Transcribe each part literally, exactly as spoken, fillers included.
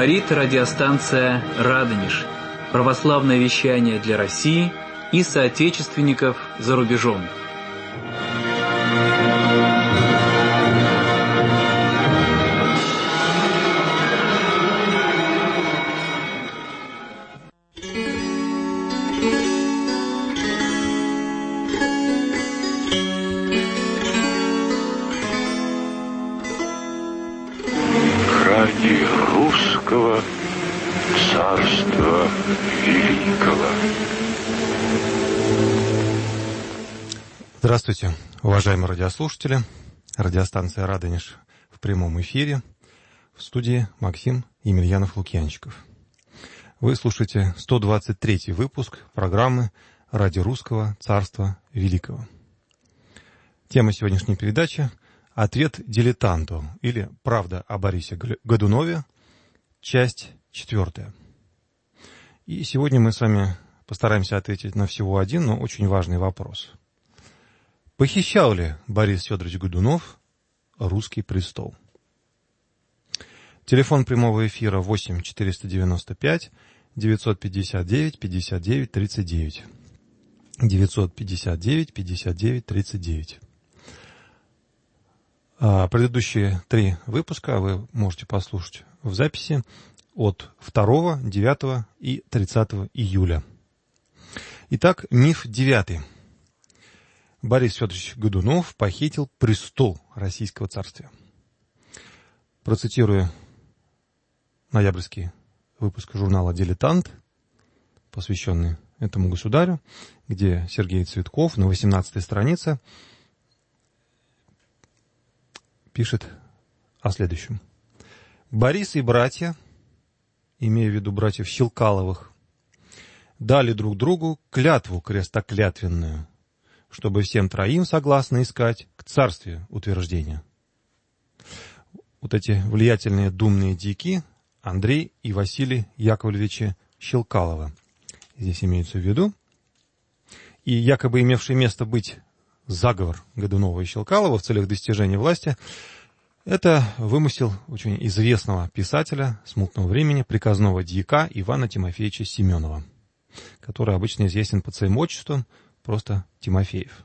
Говорит радиостанция «Радонеж». Православное вещание для России и соотечественников за рубежом. Царства Великого. Здравствуйте, уважаемые радиослушатели. Радиостанция «Радонеж» в прямом эфире. В студии Максим Емельянов-Лукьянчиков. Вы слушаете сто двадцать третий выпуск программы «Ради русского Царства Великого». Тема сегодняшней передачи — «Ответ дилетанту» или «Правда о Борисе Годунове», часть четвертая. И сегодня мы с вами постараемся ответить на всего один, но очень важный вопрос. Похищал ли Борис Федорович Годунов русский престол? Телефон прямого эфира восемь четыреста девяносто пять девятьсот пятьдесят девять пятьдесят девять тридцать девять. девятьсот пятьдесят девять пятьдесят девять тридцать девять. А предыдущие три выпуска вы можете послушать в записи от второго, девятого и тридцатого июля. Итак, миф девятый. Борис Федорович Годунов похитил престол Российского царствия. Процитирую ноябрьский выпуск журнала «Дилетант», посвященный этому государю, где Сергей Цветков на восемнадцатой странице пишет о следующем. Борис и братья, имея в виду братьев Щелкаловых, дали друг другу клятву крестоклятвенную, чтобы всем троим согласно искать к царствию утверждения. Вот эти влиятельные думные дьяки Андрей и Василий Яковлевичи Щелкалова здесь имеются в виду. И якобы имевший место быть заговор Годунова и Щелкалова в целях достижения власти — это вымысел очень известного писателя смутного времени, приказного дьяка Ивана Тимофеевича Семенова, который обычно известен под своим отчеством просто Тимофеев.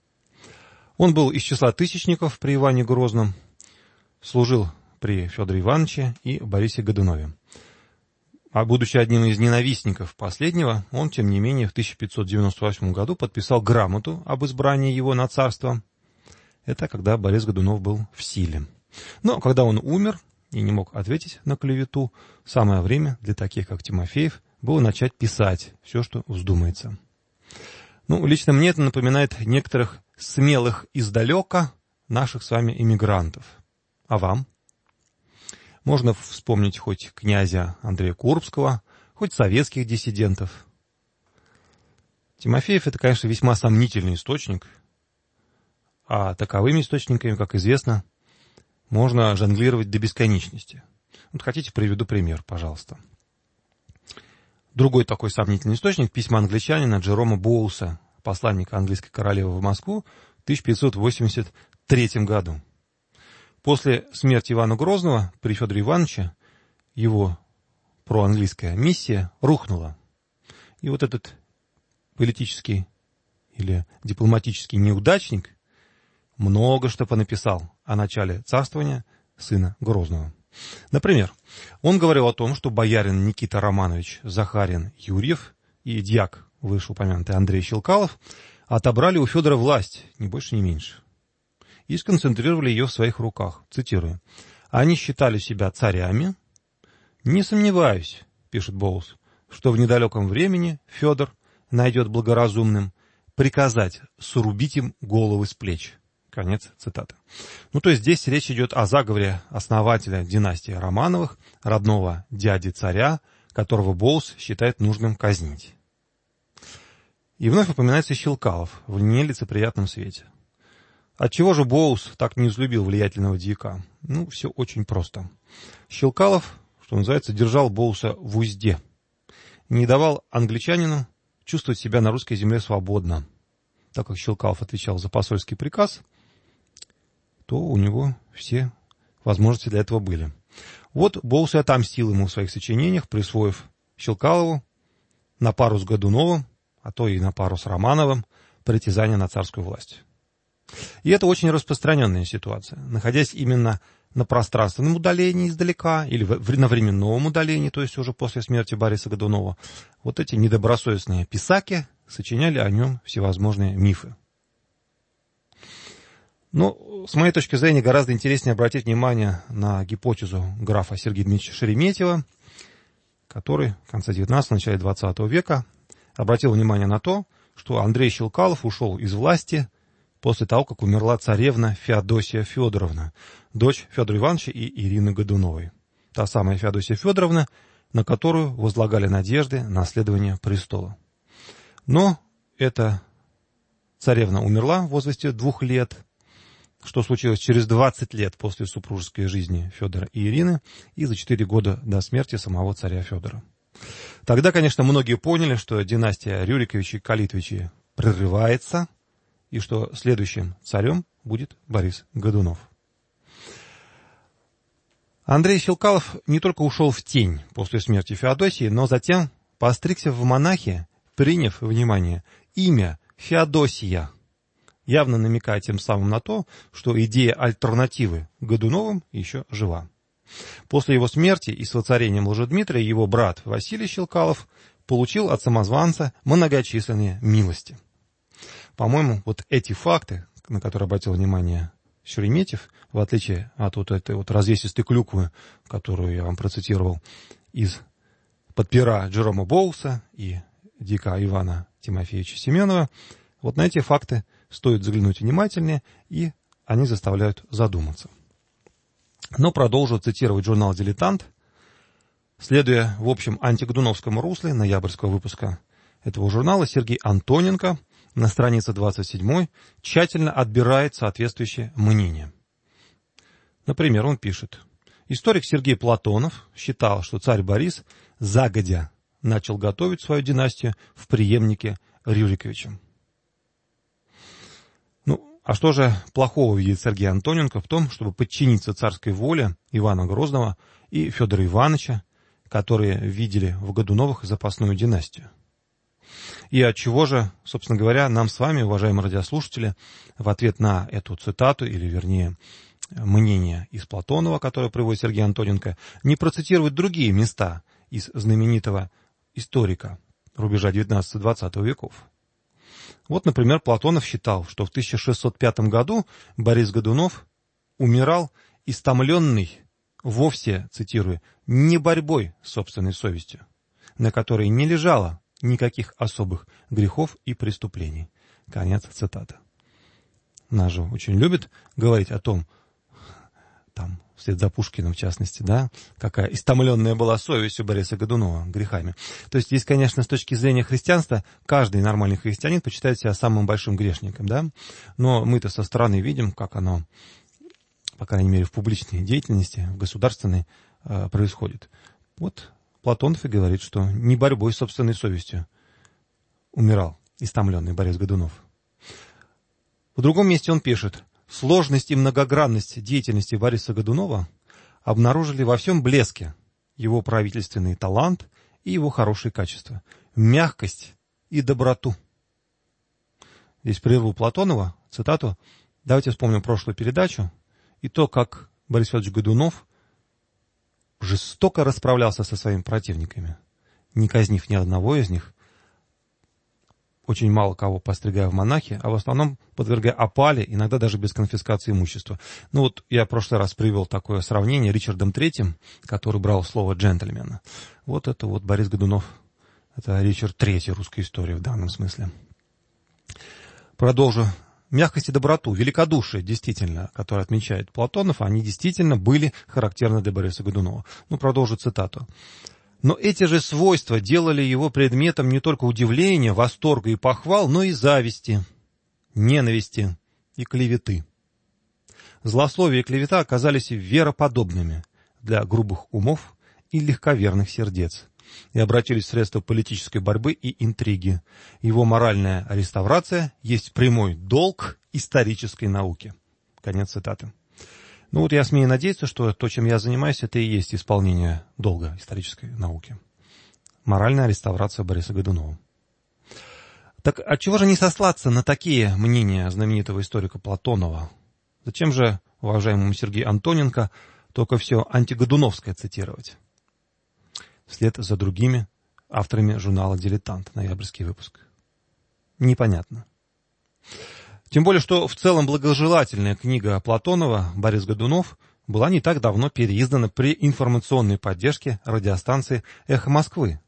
Он был из числа тысячников при Иване Грозном, служил при Федоре Ивановиче и Борисе Годунове. А будучи одним из ненавистников последнего, он, тем не менее, в тысяча пятьсот девяносто восьмом году подписал грамоту об избрании его на царство. Это когда Борис Годунов был в силе. Но когда он умер и не мог ответить на клевету, самое время для таких, как Тимофеев, было начать писать все, что вздумается. Ну, лично мне это напоминает некоторых смелых издалека наших с вами эмигрантов. А вам? Можно вспомнить хоть князя Андрея Курбского, хоть советских диссидентов. Тимофеев — это, конечно, весьма сомнительный источник, а таковыми источниками, как известно, можно жонглировать до бесконечности. Вот хотите, приведу пример, пожалуйста. Другой такой сомнительный источник — письма англичанина Джерома Боулса, посланника английской королевы в Москву в тысяча пятьсот восемьдесят третьем году. После смерти Ивана Грозного при Федоре Ивановиче его проанглийская миссия рухнула. И вот этот политический или дипломатический неудачник много что понаписал о начале царствования сына Грозного. Например, он говорил о том, что боярин Никита Романович Захарин Юрьев и дьяк, вышеупомянутый Андрей Щелкалов, отобрали у Федора власть, ни больше, ни меньше, и сконцентрировали ее в своих руках. Цитирую. «Они считали себя царями. Не сомневаюсь, — пишет Боулс, — что в недалеком времени Федор найдет благоразумным приказать срубить им головы с плеч». Конец цитаты. Ну, то есть здесь речь идет о заговоре основателя династии Романовых, родного дяди царя, которого Боулс считает нужным казнить. И вновь упоминается Щелкалов в нелицеприятном свете. Отчего же Боулс так не взлюбил влиятельного дьяка? Ну, все очень просто. Щелкалов, что называется, держал Боулса в узде, не давал англичанину чувствовать себя на русской земле свободно. Так как Щелкалов отвечал за посольский приказ, то у него все возможности для этого были. Вот Боус и отомстил ему в своих сочинениях, присвоив Щелкалову на пару с Годуновым, а то и на пару с Романовым, притязание на царскую власть. И это очень распространенная ситуация. Находясь именно на пространственном удалении издалека или на временном удалении, то есть уже после смерти Бориса Годунова, вот эти недобросовестные писаки сочиняли о нем всевозможные мифы. Но, с моей точки зрения, гораздо интереснее обратить внимание на гипотезу графа Сергея Дмитриевича Шереметьева, который в конце девятнадцатого, начале двадцатого века обратил внимание на то, что Андрей Щелкалов ушел из власти после того, как умерла царевна Феодосия Федоровна, дочь Федора Ивановича и Ирины Годуновой. Та самая Феодосия Федоровна, на которую возлагали надежды на наследование престола. Но эта царевна умерла в возрасте двух лет, что случилось через двадцать лет после супружеской жизни Федора и Ирины и за четыре года до смерти самого царя Федора. Тогда, конечно, многие поняли, что династия Рюриковичей-Калитовичей прерывается, и что следующим царем будет Борис Годунов. Андрей Щелкалов не только ушел в тень после смерти Феодосии, но затем постригся в монахи, приняв, внимание, имя Феодосия, явно намекая тем самым на то, что идея альтернативы Годуновым еще жива. После его смерти и с воцарением Лжедмитрия его брат Василий Щелкалов получил от самозванца многочисленные милости. По-моему, вот эти факты, на которые обратил внимание Шереметьев, в отличие от вот этой вот развесистой клюквы, которую я вам процитировал из-под пера Джерома Боуса и дика Ивана Тимофеевича Семенова, вот на эти факты стоит заглянуть внимательнее, и они заставляют задуматься. Но продолжу цитировать журнал «Дилетант», следуя в общем антигодуновскому русле ноябрьского выпуска этого журнала, Сергей Антоненко на странице двадцать седьмой тщательно отбирает соответствующее мнение. Например, он пишет: историк Сергей Платонов считал, что царь Борис загодя начал готовить свою династию в преемнике Рюриковичам. Ну, а что же плохого видит Сергей Антоненко в том, чтобы подчиниться царской воле Ивана Грозного и Федора Ивановича, которые видели в Годуновых запасную династию? И от чего же, собственно говоря, нам с вами, уважаемые радиослушатели, в ответ на эту цитату, или вернее мнение из Платонова, которое приводит Сергей Антоненко, не процитировать другие места из знаменитого историка рубежа девятнадцатого-двадцатого веков? Вот, например, Платонов считал, что в тысяча шестьсот пятом году Борис Годунов умирал истомленный вовсе, цитирую, не борьбой с собственной совестью, на которой не лежало никаких особых грехов и преступлений. Конец цитаты. Нас же очень любят говорить о том, там, вслед за Пушкиным в частности, да, какая истомленная была совесть у Бориса Годунова грехами. То есть здесь, конечно, с точки зрения христианства, каждый нормальный христианин почитает себя самым большим грешником, да, но мы-то со стороны видим, как оно, по крайней мере, в публичной деятельности, в государственной, э, происходит. Вот Платонов и говорит, что не борьбой с собственной совестью умирал истомленный Борис Годунов. В другом месте он пишет: сложность и многогранность деятельности Бориса Годунова обнаружили во всем блеске его правительственный талант и его хорошие качества, мягкость и доброту. Здесь прерву Платонова, цитату. Давайте вспомним прошлую передачу и то, как Борис Федорович Годунов жестоко расправлялся со своими противниками, не казнив ни одного из них, очень мало кого постригая в монахи, а в основном подвергая опале, иногда даже без конфискации имущества. Ну вот я в прошлый раз привел такое сравнение Ричардом Третьим, который брал слово джентльмена. Вот это вот Борис Годунов, это Ричард Третий русской истории в данном смысле. Продолжу. Мягкость и доброту, великодушие, действительно, которые отмечает Платонов, они действительно были характерны для Бориса Годунова. Ну, продолжу цитату. Но эти же свойства делали его предметом не только удивления, восторга и похвал, но и зависти, ненависти и клеветы. Злословие и клевета оказались вероподобными для грубых умов и легковерных сердец и обратились в средства политической борьбы и интриги. Его моральная реставрация есть прямой долг исторической науки. Конец цитаты. Ну вот я смею надеяться, что то, чем я занимаюсь, это и есть исполнение долга исторической науки. Моральная реставрация Бориса Годунова. Так отчего же не сослаться на такие мнения знаменитого историка Платонова? Зачем же уважаемому Сергею Антоненко только все антигодуновское цитировать? Вслед за другими авторами журнала «Дилетант», ноябрьский выпуск. Непонятно. Тем более, что в целом благожелательная книга Платонова «Борис Годунов» была не так давно переиздана при информационной поддержке радиостанции «Эхо Москвы»,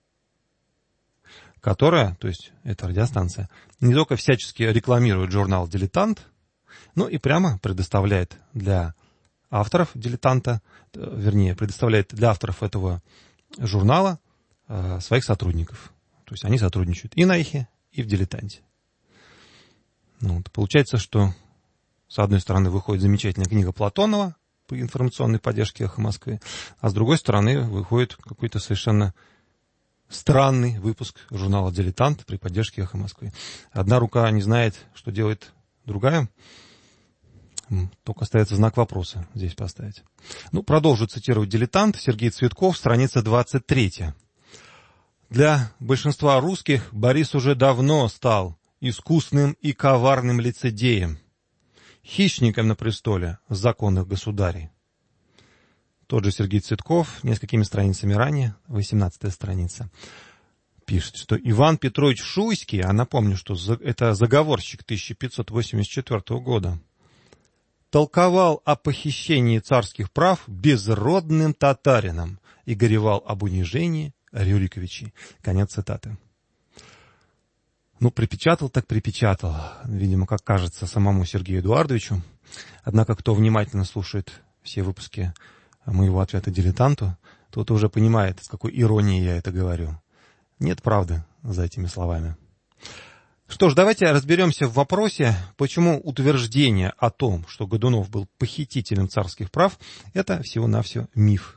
которая, то есть эта радиостанция, не только всячески рекламирует журнал «Дилетант», но и прямо предоставляет для авторов «Дилетанта», вернее, предоставляет для авторов этого журнала э, своих сотрудников. То есть они сотрудничают и на «Эхе», и в «Дилетанте». Ну, вот, получается, что с одной стороны выходит замечательная книга Платонова по информационной поддержке «Эхо Москвы», а с другой стороны выходит какой-то совершенно странный выпуск журнала «Дилетант» при поддержке «Эхо Москвы». Одна рука не знает, что делает другая. Только остается знак вопроса здесь поставить. Ну, продолжу цитировать «Дилетант». Сергей Цветков, страница двадцать третья. Для большинства русских Борис уже давно стал искусным и коварным лицедеем, хищником на престоле законных государей. Тот же Сергей Цветков, несколькими страницами ранее, восемнадцатая страница, пишет, что Иван Петрович Шуйский, а напомню, что это заговорщик тысяча пятьсот восемьдесят четвёртого года, толковал о похищении царских прав безродным татарином и горевал об унижении Рюриковичей. Конец цитаты. Ну, припечатал так припечатал, видимо, как кажется самому Сергею Эдуардовичу. Однако, кто внимательно слушает все выпуски моего ответа «Дилетанту», тот уже понимает, с какой иронией я это говорю. Нет правды за этими словами. Что ж, давайте разберемся в вопросе, почему утверждение о том, что Годунов был похитителем царских прав, это всего-навсего миф.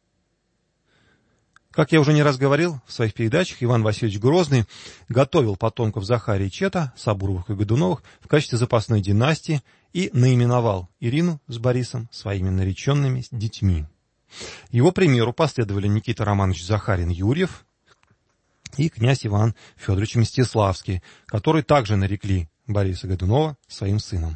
Как я уже не раз говорил в своих передачах, Иван Васильевич Грозный готовил потомков Захария Чета, Сабуровых и Годуновых в качестве запасной династии и наименовал Ирину с Борисом своими нареченными детьми. Его примеру последовали Никита Романович Захарин-Юрьев и князь Иван Федорович Мстиславский, которые также нарекли Бориса Годунова своим сыном.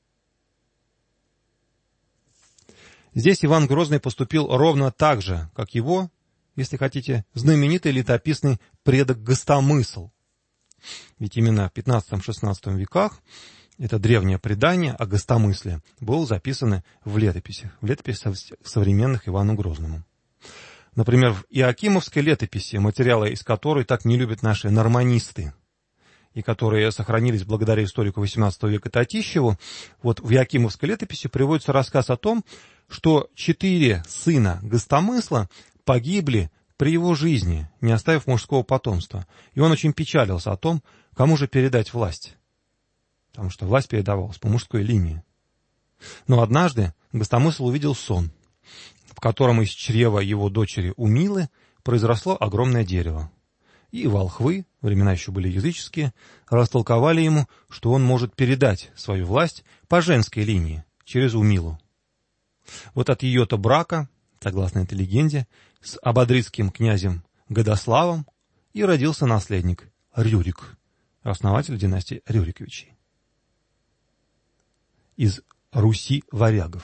Здесь Иван Грозный поступил ровно так же, как его, если хотите, знаменитый летописный предок Гостомысл. Ведь именно в пятнадцатом-шестнадцатом веках это древнее предание о Гостомысле было записано в летописях, в летописях современных Ивану Грозному. Например, в Иоакимовской летописи, материалы из которой так не любят наши норманисты, и которые сохранились благодаря историку восемнадцатого века Татищеву, вот в Иоакимовской летописи приводится рассказ о том, что четыре сына Гостомысла погибли при его жизни, не оставив мужского потомства. И он очень печалился о том, кому же передать власть. Потому что власть передавалась по мужской линии. Но однажды Гостомысл увидел сон, в котором из чрева его дочери Умилы произросло огромное дерево. И волхвы, времена еще были языческие, растолковали ему, что он может передать свою власть по женской линии, через Умилу. Вот от ее-то брака, согласно этой легенде, с ободрицким князем Годославом и родился наследник Рюрик, основатель династии Рюриковичей. Из Руси варягов.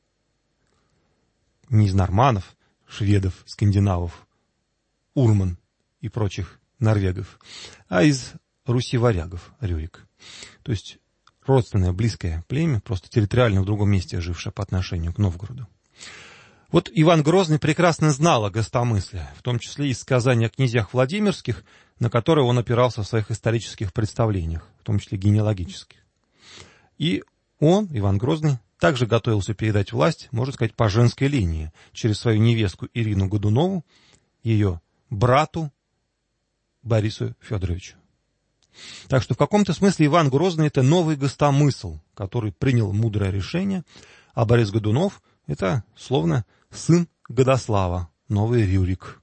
Не из норманов, шведов, скандинавов, урман и прочих норвегов, а из Руси варягов Рюрик. То есть родственное, близкое племя, просто территориально в другом месте жившее по отношению к Новгороду. Вот Иван Грозный прекрасно знал о Гостомысле, в том числе из сказаний о князьях Владимирских, на которые он опирался в своих исторических представлениях, в том числе генеалогических. И он, Иван Грозный, также готовился передать власть, можно сказать, по женской линии, через свою невестку Ирину Годунову, ее брату Борису Федоровичу. Так что в каком-то смысле Иван Грозный — это новый Гостомысл, который принял мудрое решение, а Борис Годунов — это, словно, сын Годослава, новый Рюрик.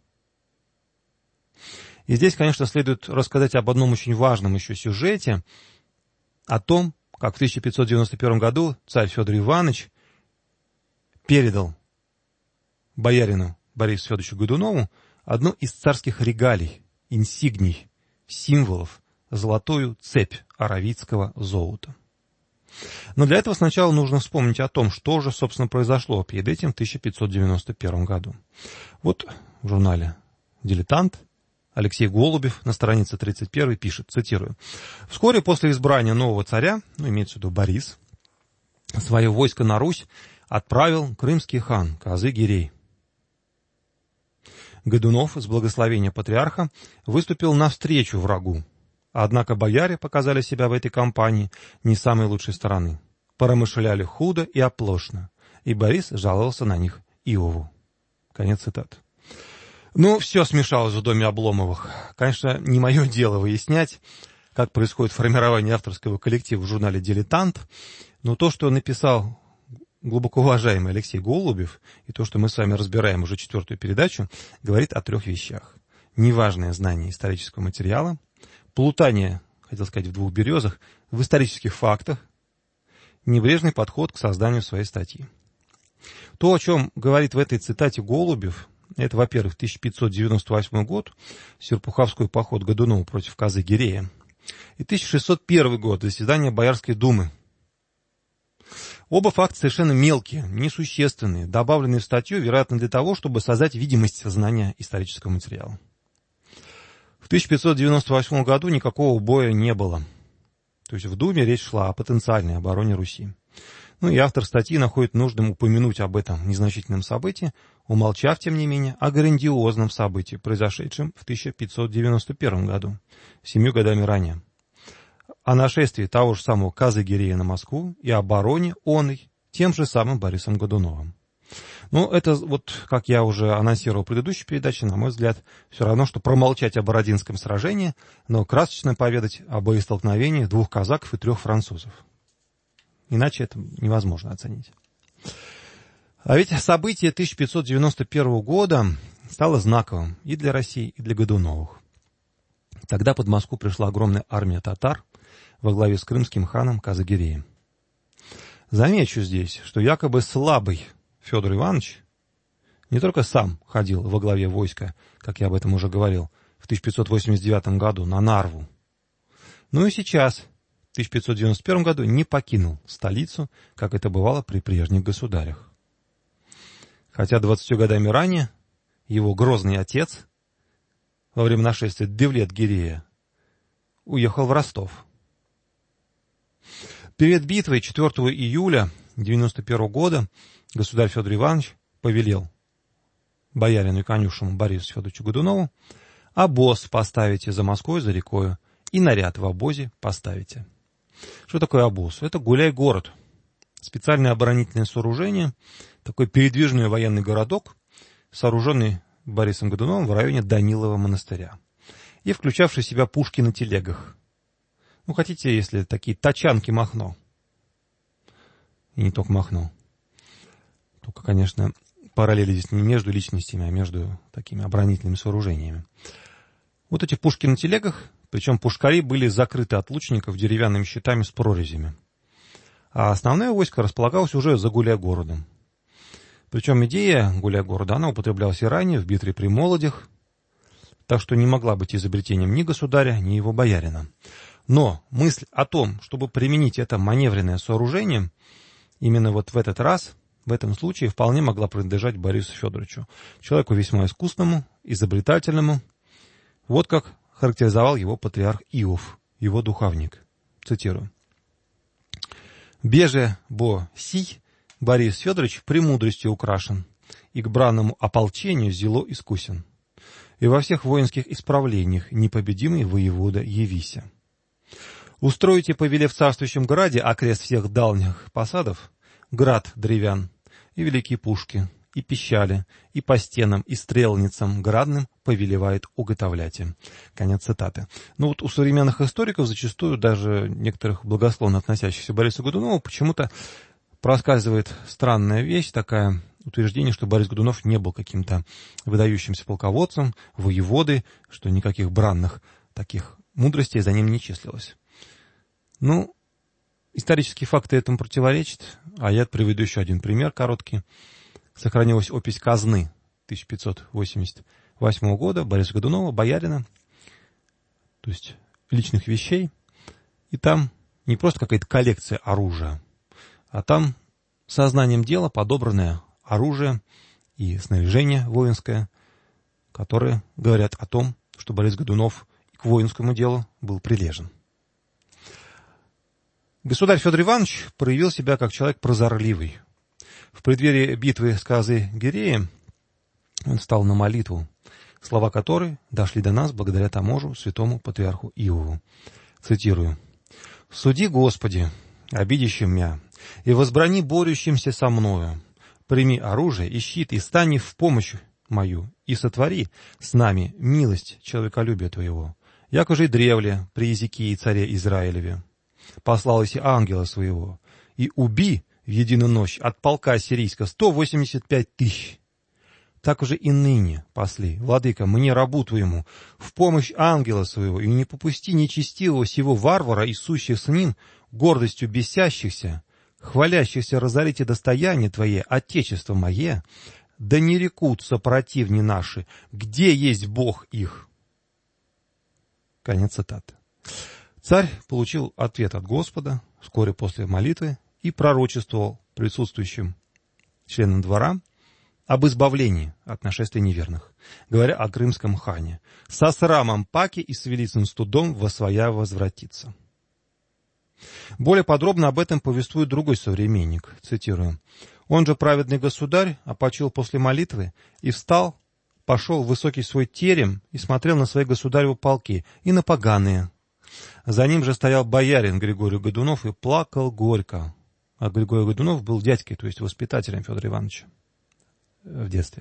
И здесь, конечно, следует рассказать об одном очень важном еще сюжете, о том, как в тысяча пятьсот девяносто первом году царь Федор Иванович передал боярину Борису Федоровичу Годунову одну из царских регалий, инсигний, символов, золотую цепь аравийского золота. Но для этого сначала нужно вспомнить о том, что же, собственно, произошло перед этим в тысяча пятьсот девяносто первом году. Вот в журнале «Дилетант» Алексей Голубев на странице тридцать первой пишет, цитирую: «Вскоре после избрания нового царя, ну, имеется в виду Борис, свое войско на Русь отправил крымский хан Казы-Гирей. Годунов с благословения патриарха выступил навстречу врагу. Однако бояре показали себя в этой кампании не с самой лучшей стороны. Промышляли худо и оплошно, и Борис жаловался на них Иову». Конец цитаты. Ну, все смешалось в доме Обломовых. Конечно, не мое дело выяснять, как происходит формирование авторского коллектива в журнале «Дилетант», но то, что написал глубоко уважаемый Алексей Голубев, и то, что мы с вами разбираем уже четвертую передачу, говорит о трех вещах. Неважное знание исторического материала, плутание, хотел сказать в двух березах, в исторических фактах, небрежный подход к созданию своей статьи. То, о чем говорит в этой цитате Голубев, это, во-первых, тысяча пятьсот девяносто восьмой год, Серпуховской поход Годунова против Казы-Гирея, и тысяча шестьсот первый год, заседание Боярской думы. Оба факта совершенно мелкие, несущественные, добавленные в статью, вероятно, для того, чтобы создать видимость знания исторического материала. В тысяча пятьсот девяносто восьмом году никакого боя не было. То есть в Думе речь шла о потенциальной обороне Руси. Ну и автор статьи находит нужным упомянуть об этом незначительном событии, умолчав, тем не менее, о грандиозном событии, произошедшем в тысяча пятьсот девяносто первом году, семью годами ранее. О нашествии того же самого Казы-Гирея на Москву и обороне оной тем же самым Борисом Годуновым. Ну, это вот, как я уже анонсировал в предыдущей передаче, на мой взгляд, все равно, что промолчать о Бородинском сражении, но красочно поведать о боестолкновении двух казаков и трех французов. Иначе это невозможно оценить. А ведь событие тысяча пятьсот девяносто первого года стало знаковым и для России, и для Годуновых. Тогда под Москву пришла огромная армия татар во главе с крымским ханом Казы-Гиреем. Замечу здесь, что якобы слабый Федор Иванович не только сам ходил во главе войска, как я об этом уже говорил, в тысяча пятьсот восемьдесят девятом году на Нарву, но и сейчас, в тысяча пятьсот девяносто первом году, не покинул столицу, как это бывало при прежних государях. Хотя двадцатью годами ранее его грозный отец во время нашествия Девлет-Гирея уехал в Ростов. Перед битвой четвёртого июля девяносто первого года государь Федор Иванович повелел боярину и конюшему Борису Федоровичу Годунову: обоз поставите за Москвой, за рекою, и наряд в обозе поставите. Что такое обоз? Это гуляй-город. Специальное оборонительное сооружение, такой передвижный военный городок, сооруженный Борисом Годуновым в районе Данилова монастыря, и включавший в себя пушки на телегах. Ну, хотите, если такие тачанки Махно. И не только Махно. Только, конечно, параллели здесь не между личностями, а между такими оборонительными сооружениями. Вот эти пушки на телегах, причем пушкари были закрыты от лучников деревянными щитами с прорезями. А основное войско располагалось уже за Гуляй-городом. Причем идея Гуляй-города, она употреблялась и ранее в битве при Молодях, так что не могла быть изобретением ни государя, ни его боярина. Но мысль о том, чтобы применить это маневренное сооружение, именно вот в этот раз, в этом случае, вполне могла принадлежать Борису Федоровичу, человеку весьма искусному, изобретательному. Вот как характеризовал его патриарх Иов, его духовник. Цитирую. «Беже бо сий Борис Федорович премудростью украшен, и к бранному ополчению зело искусен, и во всех воинских исправлениях непобедимый воевода явися. Устроите, повелев царствующем граде окрест всех дальних посадов, град древян, и великие пушки, и пищали, и по стенам, и стрелницам градным повелевает уготовлять им». Конец цитаты. Ну вот у современных историков, зачастую даже некоторых благосклонно относящихся к Борису Годунову, почему-то проскальзывает странная вещь, такая утверждение, что Борис Годунов не был каким-то выдающимся полководцем, воеводой, что никаких бранных таких мудростей за ним не числилось. Ну, Исторические факты этому противоречат, а я приведу еще один пример короткий. Сохранилась опись казны тысяча пятьсот восемьдесят восьмого года Бориса Годунова, боярина, то есть личных вещей. И там не просто какая-то коллекция оружия, а там сознанием дела подобранное оружие и снаряжение воинское, которые говорят о том, что Борис Годунов к воинскому делу был прилежен. Государь Федор Иванович проявил себя как человек прозорливый. В преддверии битвы с Казы-Гиреем он стал на молитву, слова которой дошли до нас благодаря тому же святому патриарху Иову. Цитирую. «Суди, Господи, обидящим меня, и возбрани борющимся со мною. Прими оружие и щит, и стань в помощь мою, и сотвори с нами милость человеколюбия Твоего, яко же и древле при Езекии царе Израилеве. Послал иси ангела своего, и уби в единую ночь от полка ассирийска сто восемьдесят пять тысяч. Так уже и ныне посли, владыка, мне, рабу Твоему, в помощь ангела своего, и не попусти нечестивого сего варвара и сущих с ним, гордостью бесящихся, хвалящихся разорите достояние Твое, отечество мое, да не рекутся противни наши, где есть Бог их». Конец цитаты. Царь получил ответ от Господа вскоре после молитвы и пророчествовал присутствующим членам двора об избавлении от нашествия неверных, говоря о крымском хане: «Со срамом паки и с великим студом восвоя возвратится». Более подробно об этом повествует другой современник, цитирую. «Он же, праведный государь, опочил после молитвы и встал, пошел в высокий свой терем и смотрел на свои государевы полки и на поганые. За ним же стоял боярин Григорий Годунов и плакал горько». А Григорий Годунов был дядькой, то есть воспитателем Федора Ивановича в детстве.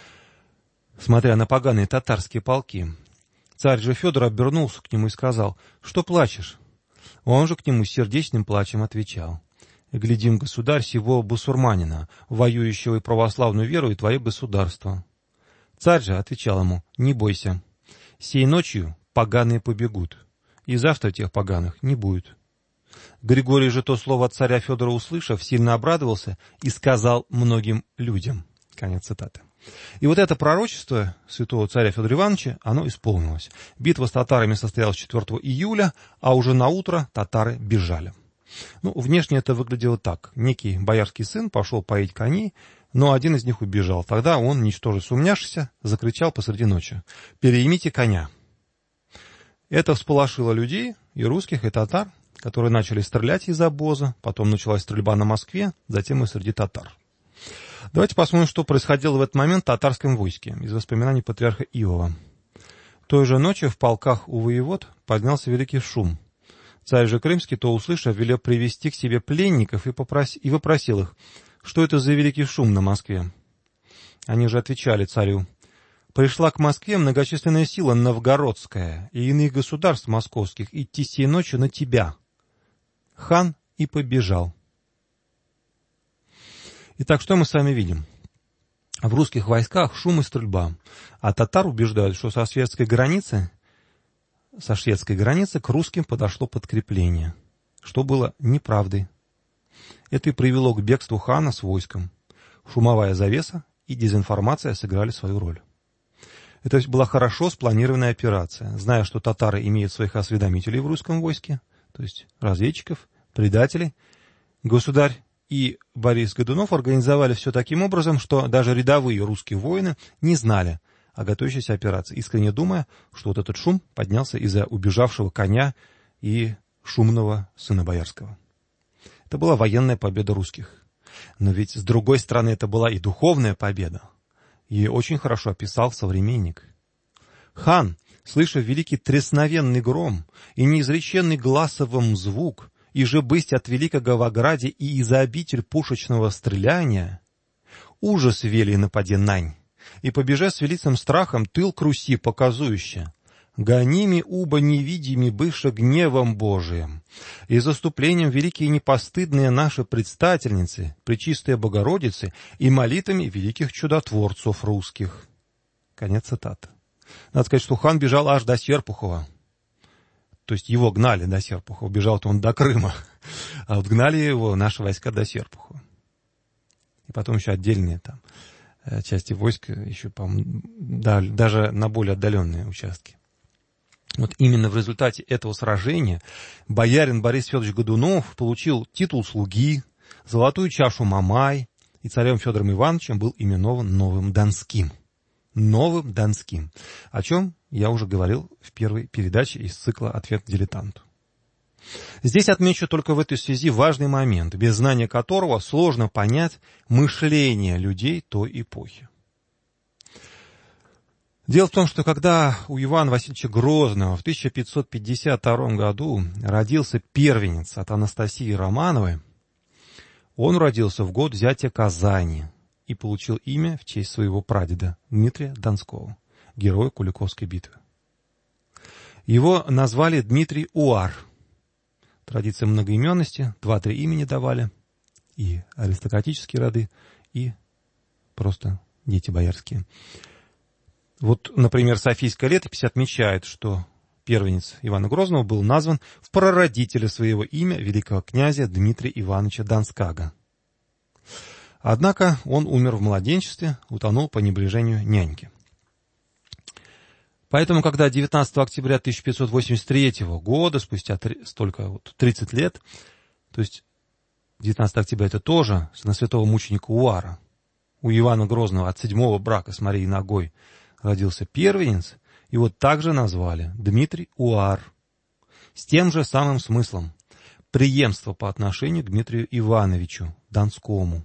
Смотря на поганые татарские полки, царь же Федор обернулся к нему и сказал: «Что плачешь?» Он же к нему сердечным плачем отвечал: «Глядим, государь, сего бусурманина, воюющего и православную веру, и твое государство». Царь же отвечал ему: «Не бойся, сей ночью поганые побегут, и завтра тех поганых не будет». Григорий же то слово от царя Федора услышав, сильно обрадовался и сказал многим людям. Конец цитаты. И вот это пророчество святого царя Федора Ивановича, оно исполнилось. Битва с татарами состоялась четвёртого июля, а уже на утро татары бежали. Ну, внешне это выглядело так. Некий боярский сын пошел поить коней, но один из них убежал. Тогда он, ничтоже сумняшися, закричал посреди ночи: «Переймите коня!» Это всполошило людей, и русских, и татар, которые начали стрелять из обоза, потом началась стрельба на Москве, затем и среди татар. Давайте посмотрим, что происходило в этот момент в татарском войске, из воспоминаний патриарха Иова. Той же ночью в полках у воевод поднялся великий шум. Царь же Крымский, то услышав, велел привести к себе пленников и, попрос... и вопросил их, что это за великий шум на Москве. Они же отвечали царю: «Пришла к Москве многочисленная сила новгородская и иных государств московских идти сей ночью на тебя». Хан и побежал. Итак, что мы с вами видим? В русских войсках шум и стрельба, а татар убеждают, что со шведской границы, со шведской границы к русским подошло подкрепление, что было неправдой. Это и привело к бегству хана с войском. Шумовая завеса и дезинформация сыграли свою роль. Это была хорошо спланированная операция. Зная, что татары имеют своих осведомителей в русском войске, то есть разведчиков, предателей, государь и Борис Годунов организовали все таким образом, что даже рядовые русские воины не знали о готовящейся операции, искренне думая, что вот этот шум поднялся из-за убежавшего коня и шумного сына боярского. Это была военная победа русских. Но ведь, с другой стороны, это была и духовная победа. Ее очень хорошо описал современник. Хан, слыша великий тресновенный гром и неизреченный гласовым звук, и же бысть от великого во граде и из-за обитель пушечного стреляния, ужас вели нападе нань, и побежа с велицым страхом тыл к Руси показующе: гоними уба невидими быша гневом Божиим, и заступлением великие непостыдные наши предстательницы, пречистые Богородицы, и молитвами великих чудотворцов русских. Конец цитаты. Надо сказать, что хан бежал аж до Серпухова. То есть его гнали до Серпухова, бежал-то он до Крыма. А вот гнали его наши войска до Серпухова. И потом еще отдельные там части войск, еще, по-моему, да, даже на более отдаленные участки. Вот именно в результате этого сражения боярин Борис Федорович Годунов получил титул слуги, золотую чашу Мамай, и царем Федором Ивановичем был именован Новым Донским. Новым Донским. О чем я уже говорил в первой передаче из цикла «Ответ дилетанту». Здесь отмечу только в этой связи важный момент, без знания которого сложно понять мышление людей той эпохи. Дело в том, что когда у Ивана Васильевича Грозного в тысяча пятьсот пятьдесят втором году родился первенец от Анастасии Романовой, он родился в год взятия Казани и получил имя в честь своего прадеда Дмитрия Донского, героя Куликовской битвы. Его назвали Дмитрий Уар. Традиция многоименности, два-три имени давали, и аристократические роды, и просто дети боярские. Вот, например, Софийская летопись отмечает, что первенец Ивана Грозного был назван в прародителе своего имя великого князя Дмитрия Ивановича Донскага. Однако он умер в младенчестве, утонул по небрежению няньки. Поэтому, когда девятнадцатого октября тысяча пятьсот восемьдесят третьего года, спустя столько вот, тридцать лет, то есть девятнадцатого октября это тоже на святого мученика Уара, у Ивана Грозного от седьмого брака с Марией Ногой родился первенец, его также назвали Дмитрий Уар, с тем же самым смыслом — преемство по отношению к Дмитрию Ивановичу Донскому.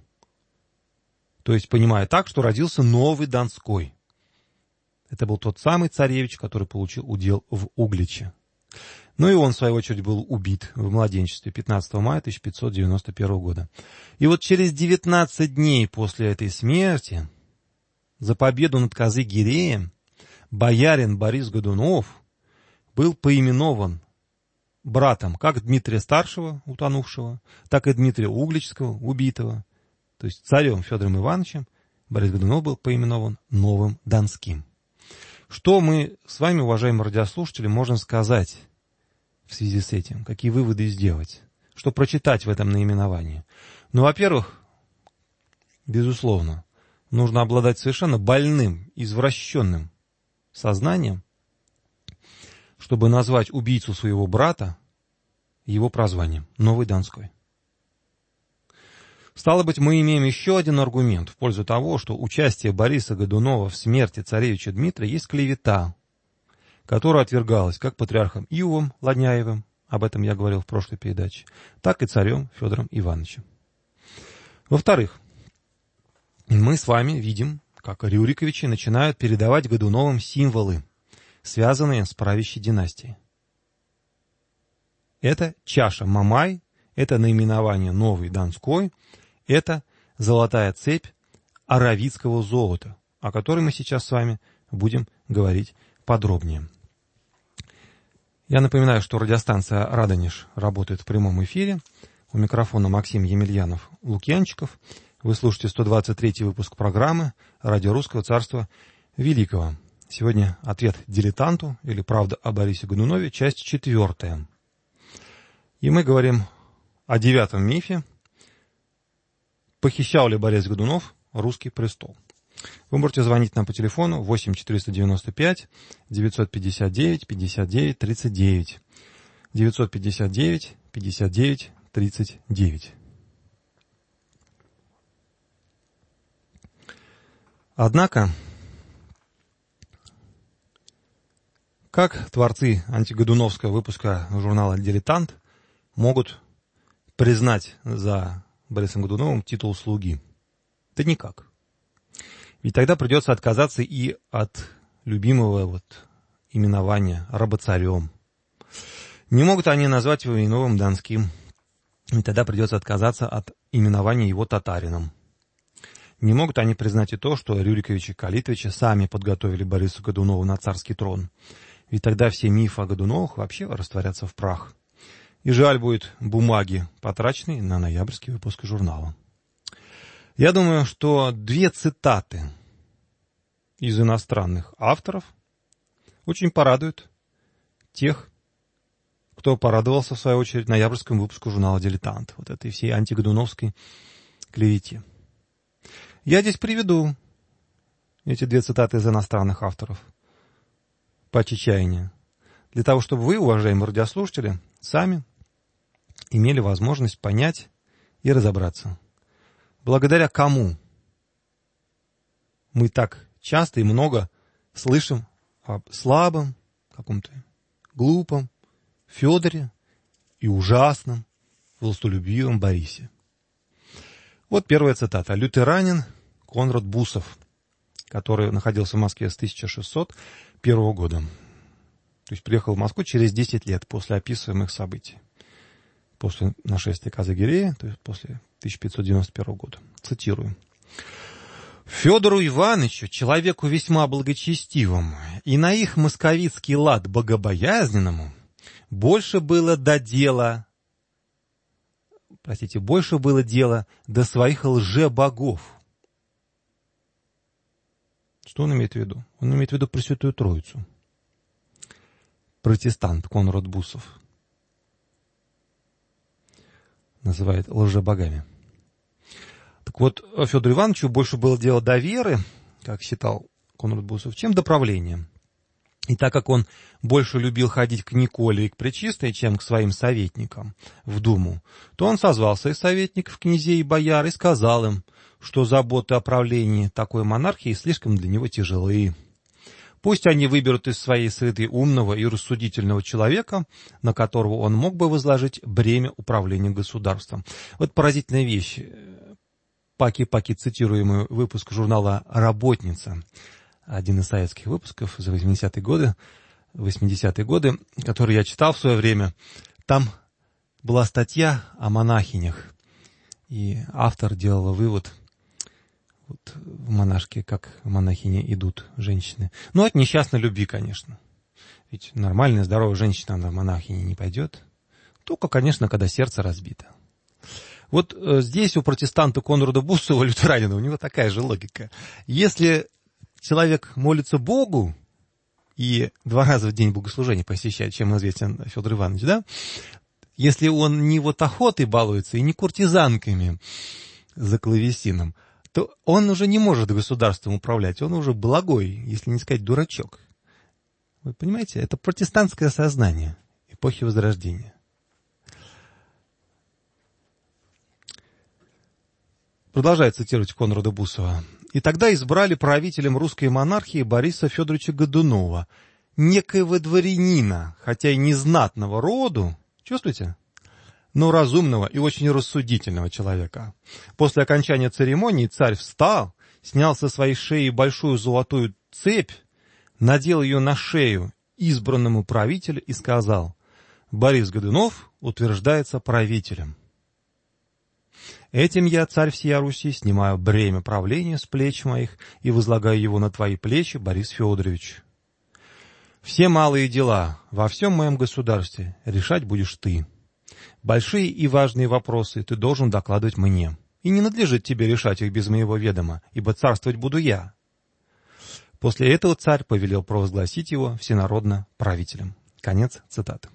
То есть, понимая так, что родился новый Донской. Это был тот самый царевич, который получил удел в Угличе. Ну и он, в свою очередь, был убит в младенчестве пятнадцатого мая тысяча пятьсот девяносто первого года. И вот через девятнадцать дней после этой смерти за победу над Козы-Гиреем боярин Борис Годунов был поименован братом как Дмитрия Старшего, утонувшего, так и Дмитрия Угличского, убитого. То есть царем Федором Ивановичем Борис Годунов был поименован Новым Донским. Что мы с вами, уважаемые радиослушатели, можем сказать в связи с этим? Какие выводы сделать? Что прочитать в этом наименовании? Ну, во-первых, безусловно, нужно обладать совершенно больным, извращенным сознанием, чтобы назвать убийцу своего брата его прозванием Новый Донской. Стало быть, мы имеем еще один аргумент в пользу того, что участие Бориса Годунова в смерти царевича Дмитрия есть клевета, которая отвергалась как патриархом Иовом Ладняевым, об этом я говорил в прошлой передаче, так и царем Федором Ивановичем. Во-вторых, мы с вами видим, как Рюриковичи начинают передавать Годуновым символы, связанные с правящей династией. Это чаша Мамай, это наименование Новый Донской, это золотая цепь аравитского золота, о которой мы сейчас с вами будем говорить подробнее. Я напоминаю, что радиостанция «Радонеж» работает в прямом эфире. У микрофона Максим Емельянов-Лукьянчиков. Вы слушаете сто двадцать третий выпуск программы «Радио Русского Царства Великого». Сегодня ответ дилетанту, или правда о Борисе Годунове, часть четвертая. И мы говорим о девятом мифе. Похищал ли Борис Годунов русский престол? Вы можете звонить нам по телефону восемь четыреста девяносто пять девятьсот пятьдесят девять пятьдесят девять тридцать девять. девятьсот пятьдесят девять пятьдесят девять тридцать девять. Однако, как творцы антигодуновского выпуска журнала «Дилетант» могут признать за Борисом Годуновым титул слуги? Да никак. Ведь тогда придется отказаться и от любимого вот именования рабоцарем. Не могут они назвать его и Новым Донским. И тогда придется отказаться от именования его татарином. Не могут они признать и то, что Рюриковичи и Калитовичи сами подготовили Борису Годунову на царский трон. Ведь тогда все мифы о Годуновых вообще растворятся в прах. И жаль будет бумаги, потраченной на ноябрьский выпуск журнала. Я думаю, что две цитаты из иностранных авторов очень порадуют тех, кто порадовался, в свою очередь, ноябрьскому выпуску журнала «Дилетант», вот этой всей антигодуновской клевете. Я здесь приведу эти две цитаты из иностранных авторов по чечаянию, для того, чтобы вы, уважаемые радиослушатели, сами имели возможность понять и разобраться. Благодаря кому мы так часто и много слышим об слабом, каком-то глупом Федоре и ужасном, властолюбивом Борисе. Вот первая цитата. Лютеранин Конрад Бусов, который находился в Москве с тысяча шестьсот первого года. То есть приехал в Москву через десять лет после описываемых событий. После нашествия Каза-Гирея, то есть после тысяча пятьсот девяносто первого года. Цитирую. «Федору Ивановичу, человеку весьма благочестивому, и на их московицкий лад богобоязненному, больше было до дела, простите, больше было дела до своих лже-богов». Что он имеет в виду? Он имеет в виду Пресвятую Троицу. Протестант Конрад Бусов называет лжебогами. Так вот, Федору Ивановичу больше было дело до веры, как считал Конрад Бусов, чем до правления. И так как он больше любил ходить к Николе и к Пречистой, чем к своим советникам в Думу, то он созвал своих советников, князей и бояр, и сказал им, что заботы о правлении такой монархии слишком для него тяжелые. Пусть они выберут из своей среды умного и рассудительного человека, на которого он мог бы возложить бремя управления государством. Вот поразительная вещь. Паки-паки цитируемый выпуск журнала «Работница», один из советских выпусков за восьмидесятые годы, восьмидесятые годы, который я читал в свое время. Там была статья о монахинях, и автор делал вывод, вот в монашке, как в монахини идут женщины. Ну, от несчастной любви, конечно. Ведь нормальная, здоровая женщина, она в монахини не пойдет. Только, конечно, когда сердце разбито. Вот э, здесь у протестанта Конрада Бусова, лютеранина, у него такая же логика. Если человек молится Богу и два раза в день богослужение посещает, чем известен Федор Иванович, да? Если он не вот охотой балуется и не куртизанками за клавесином, то он уже не может государством управлять, он уже благой, если не сказать дурачок. Вы понимаете, это протестантское сознание эпохи Возрождения. Продолжает цитировать Конрада Бусова. «И тогда избрали правителем русской монархии Бориса Федоровича Годунова, некоего дворянина, хотя и незнатного роду, чувствуете, но разумного и очень рассудительного человека. После окончания церемонии царь встал, снял со своей шеи большую золотую цепь, надел ее на шею избранному правителю и сказал: «Борис Годунов утверждается правителем. Этим я, царь всея Руси, снимаю бремя правления с плеч моих и возлагаю его на твои плечи, Борис Федорович. Все малые дела во всем моем государстве решать будешь ты. Большие и важные вопросы ты должен докладывать мне, и не надлежит тебе решать их без моего ведома, ибо царствовать буду я». После этого царь повелел провозгласить его всенародно правителем. Конец цитаты.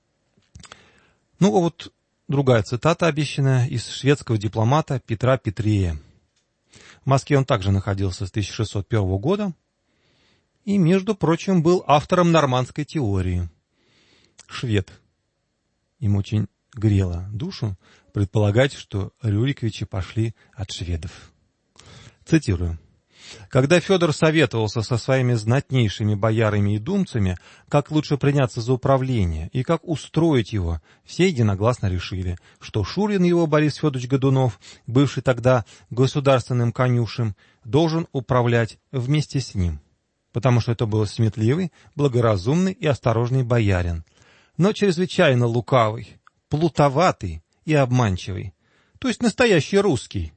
Ну, а вот другая цитата, обещанная из шведского дипломата Петра Петрея. В Москве он также находился с тысяча шестьсот первого года и, между прочим, был автором нормандской теории. Швед. Им очень грело душу предполагать, что Рюриковичи пошли от шведов. Цитирую. «Когда Федор советовался со своими знатнейшими боярами и думцами, как лучше приняться за управление и как устроить его, все единогласно решили, что Шурин его Борис Федорович Годунов, бывший тогда государственным конюшем, должен управлять вместе с ним, потому что это был сметливый, благоразумный и осторожный боярин, но чрезвычайно лукавый, плутоватый и обманчивый, то есть настоящий русский».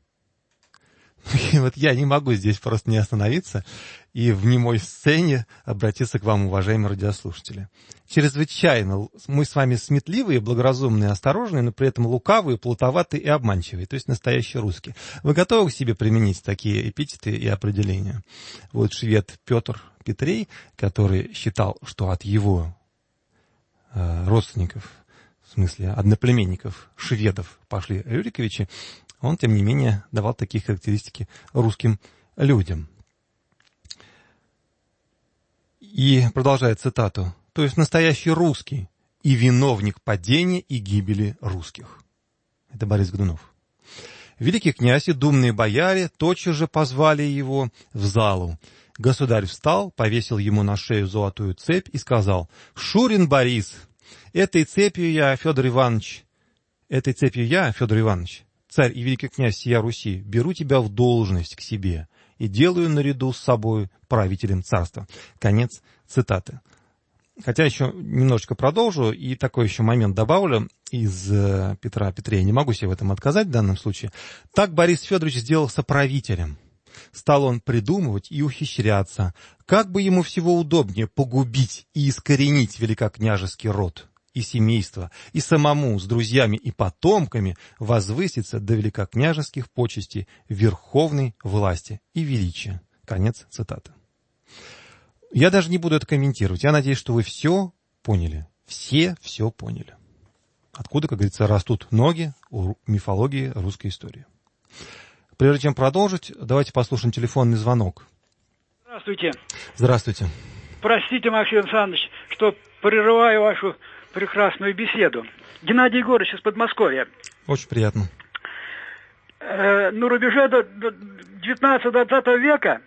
И вот я не могу здесь просто не остановиться и в немой сцене обратиться к вам, уважаемые радиослушатели. Чрезвычайно мы с вами сметливые, благоразумные, осторожные, но при этом лукавые, плутоватые и обманчивые, то есть настоящие русские. Вы готовы к себе применить такие эпитеты и определения? Вот швед Петр Петрей, который считал, что от его э, родственников в смысле одноплеменников, шведов, пошли Рюриковичи, он, тем не менее, давал такие характеристики русским людям. И продолжает цитату. То есть настоящий русский и виновник падения и гибели русских. Это Борис Годунов. Великий князь и думные бояре тотчас же позвали его в залу. Государь встал, повесил ему на шею золотую цепь и сказал: «Шурин Борис, этой цепью я, Федор Иванович, этой цепью я, Федор Иванович, царь и великий князь сия Руси, беру тебя в должность к себе и делаю наряду с собой правителем царства». Конец цитаты. Хотя еще немножечко продолжу и такой еще момент добавлю из э, Петра Петрея. Не могу себе в этом отказать в данном случае. Так Борис Федорович сделался правителем. Стал он придумывать и ухищряться, как бы ему всего удобнее погубить и искоренить великокняжеский род и семейство, и самому с друзьями и потомками возвыситься до великокняжеских почестей верховной власти и величия. Конец цитаты. Я даже не буду это комментировать. Я надеюсь, что вы все поняли. Все все поняли. Откуда, как говорится, растут ноги у мифологии русской истории. Прежде чем продолжить, давайте послушаем телефонный звонок. Здравствуйте. Здравствуйте. Простите, Максим Александрович, что прерываю вашу прекрасную беседу. Геннадий Егорович из Подмосковья. Очень приятно. Э, на рубеже девятнадцатого-двадцатого века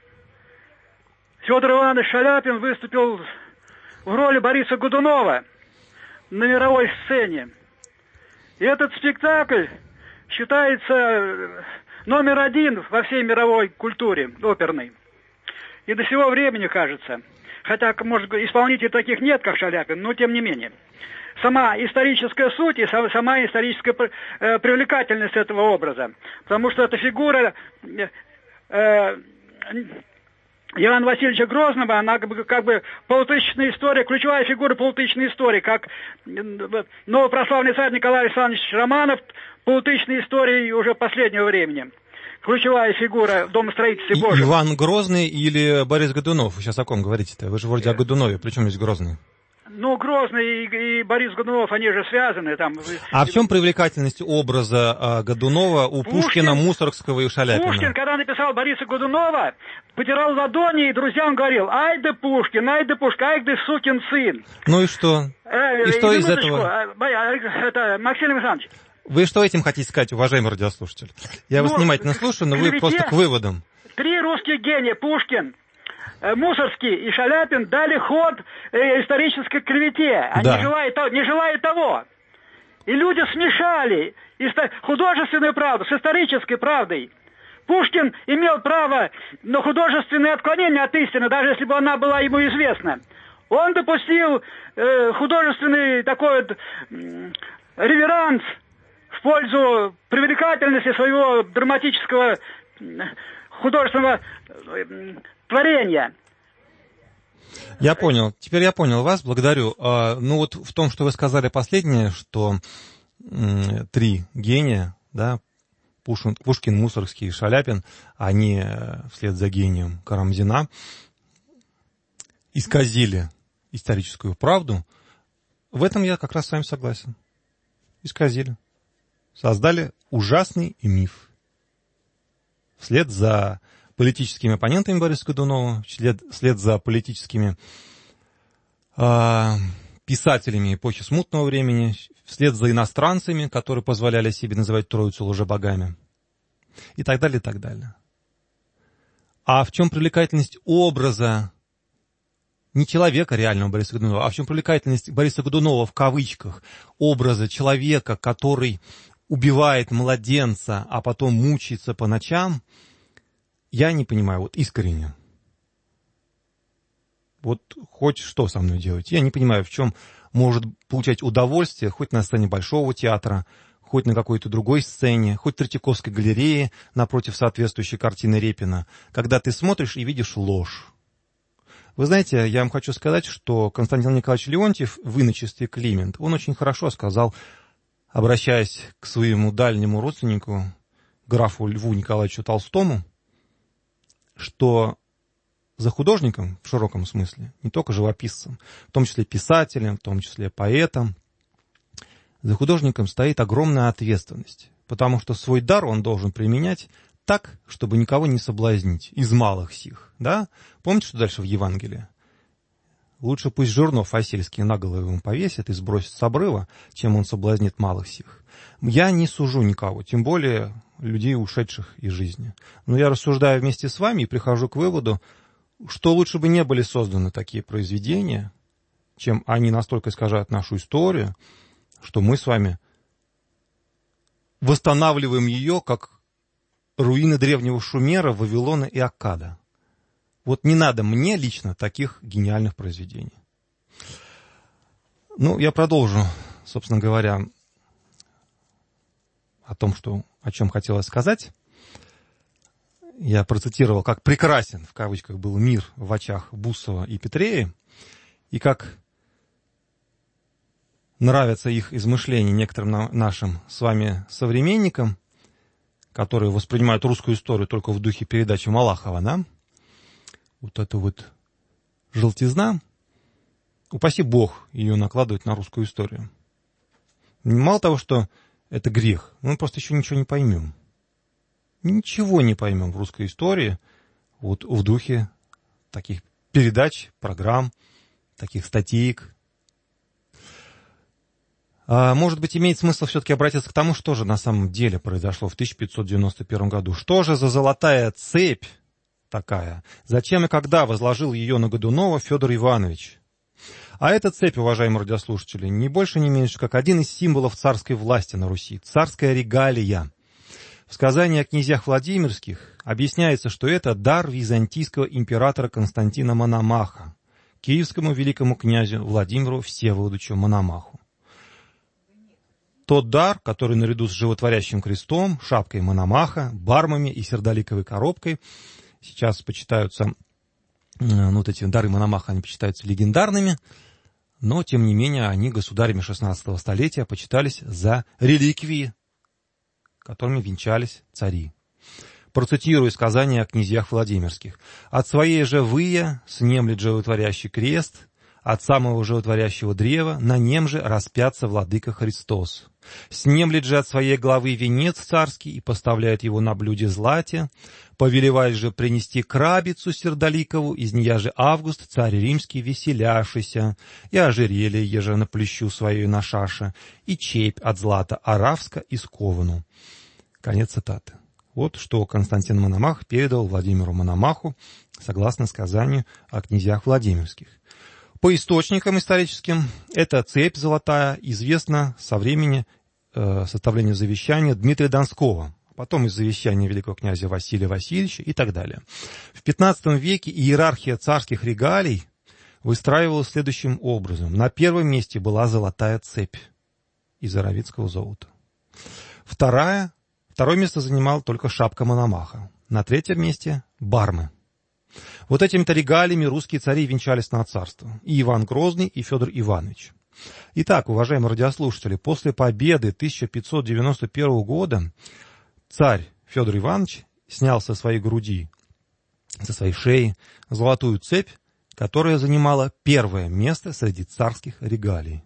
Федор Иванович Шаляпин выступил в роли Бориса Годунова на мировой сцене. И этот спектакль считается номер один во всей мировой культуре оперной. И до сего времени, кажется. Хотя, может, исполнителей таких нет, как Шаляпин, но тем не менее. Сама историческая суть и сама историческая привлекательность этого образа. Потому что эта фигура э, Иоанна Васильевича Грозного, она как бы, как бы полутысячная история, ключевая фигура полутысячной истории, как новопрославный царь Николай Александрович Романов, полутысячной истории уже последнего времени. Ключевая фигура в домостроительстве Божьем. Иван Грозный или Борис Годунов? Вы сейчас о ком говорите-то? Вы же вроде о Годунове. Причем здесь Грозный? Ну, Грозный и, и Борис Годунов, они же связаны. Там. А в чем привлекательность образа а, Годунова у Пушкин, Пушкина, Мусоргского и Шаляпина? Пушкин, когда написал Бориса Годунова, потирал ладони и друзьям говорил: «Ай да Пушкин, ай да Пушкин, ай да сукин сын». Ну и что? Э, и что из минуточку. этого? Это Максим Александрович. Вы что этим хотите сказать, уважаемый радиослушатель? Я ну, вас внимательно слушаю, но вы просто к выводам. Три русских гения, Пушкин, Мусоргский и Шаляпин, дали ход э, исторической клевете, а да. не, желая, не желая того. И люди смешали исто- художественную правду с исторической правдой. Пушкин имел право на художественное отклонение от истины, даже если бы она была ему известна. Он допустил э, художественный такой вот, э, реверанс в пользу привлекательности своего драматического художественного творения. Я понял. Теперь я понял вас. Благодарю. А, ну вот в том, что вы сказали последнее, что м, три гения, да, Пушкин, Пушкин, Мусоргский и Шаляпин, они вслед за гением Карамзина исказили историческую правду. В этом я как раз с вами согласен. Исказили. Создали ужасный миф. Вслед за политическими оппонентами Бориса Годунова, вслед, вслед за политическими э, писателями эпохи смутного времени, вслед за иностранцами, которые позволяли себе называть Троицу лжебогами, и так далее, и так далее. А в чем привлекательность образа не человека реального Бориса Годунова, а в чем привлекательность Бориса Годунова в кавычках, образа человека, который убивает младенца, а потом мучается по ночам, я не понимаю, вот искренне. Вот хоть что со мной делать. Я не понимаю, в чем может получать удовольствие хоть на сцене Большого театра, хоть на какой-то другой сцене, хоть в Третьяковской галерее напротив соответствующей картины Репина, когда ты смотришь и видишь ложь. Вы знаете, я вам хочу сказать, что Константин Николаевич Леонтьев в иночестве Климент, он очень хорошо сказал, обращаясь к своему дальнему родственнику, графу Льву Николаевичу Толстому, что за художником, в широком смысле, не только живописцем, в том числе писателем, в том числе поэтом, За художником стоит огромная ответственность, потому что свой дар он должен применять так, чтобы никого не соблазнить, из малых сих. Да? Помните, что дальше в Евангелии? Лучше пусть жернов осельские на голову ему повесит и сбросит с обрыва, чем он соблазнит малых сих. Я не сужу никого, тем более людей, ушедших из жизни. Но я рассуждаю вместе с вами и прихожу к выводу, что лучше бы не были созданы такие произведения, чем они настолько искажают нашу историю, что мы с вами восстанавливаем ее, как руины древнего Шумера, Вавилона и Аккада. Вот не надо мне лично таких гениальных произведений. Ну, я продолжу, собственно говоря, о том, что, о чем хотелось сказать. Я процитировал, как прекрасен, в кавычках, был мир в очах Бусова и Петреи, и как нравятся их измышления некоторым нашим с вами современникам, которые воспринимают русскую историю только в духе передачи Малахова, да? Вот это вот желтизна, упаси Бог ее накладывать на русскую историю. Мало того, что это грех, мы просто еще ничего не поймем. Ничего не поймем в русской истории вот в духе таких передач, программ, таких статейк. А, может быть, имеет смысл все-таки обратиться к тому, что же на самом деле произошло в тысяча пятьсот девяносто первом году. Что же за золотая цепь такая? Зачем и когда возложил ее на Годунова Федор Иванович? А эта цепь, уважаемые радиослушатели, не больше, не меньше, как один из символов царской власти на Руси, царская регалия. В сказании о князьях Владимирских объясняется, что это дар византийского императора Константина Мономаха, киевскому великому князю Владимиру Всеволодовичу Мономаху. Тот дар, который наряду с животворящим крестом, шапкой Мономаха, бармами и сердоликовой коробкой, сейчас почитаются, ну, вот эти дары Мономаха, они почитаются легендарными, но, тем не менее, они государями шестнадцатого столетия почитались за реликвии, которыми венчались цари. Процитирую сказание о князьях Владимирских. «От своей же выя снемлет животворящий крест, от самого животворящего древа на нем же распятся владыка Христос. Снемлет же от своей главы венец царский и поставляет его на блюде злате, повелевает же принести крабицу сердоликову, из нея же Август, царь римский, веселяшися, и ожерелье еже на плющу свою на шаше, и чепь от злата аравска исковану». Конец цитаты. Вот что Константин Мономах передал Владимиру Мономаху, согласно сказанию о князьях Владимирских. По источникам историческим, эта цепь золотая известна со времени э, составления завещания Дмитрия Донского, потом из завещания великого князя Василия Васильевича и так далее. В пятнадцатом веке иерархия царских регалий выстраивалась следующим образом. На первом месте была золотая цепь из аравитского золота. Вторая, второе место занимала только шапка Мономаха. На третьем месте бармы. Вот этими-то регалиями русские цари венчались на царство. И Иван Грозный, и Федор Иванович. Итак, уважаемые радиослушатели, после победы тысяча пятьсот девяносто первого года царь Федор Иванович снял со своей груди, со своей шеи, золотую цепь, которая занимала первое место среди царских регалий,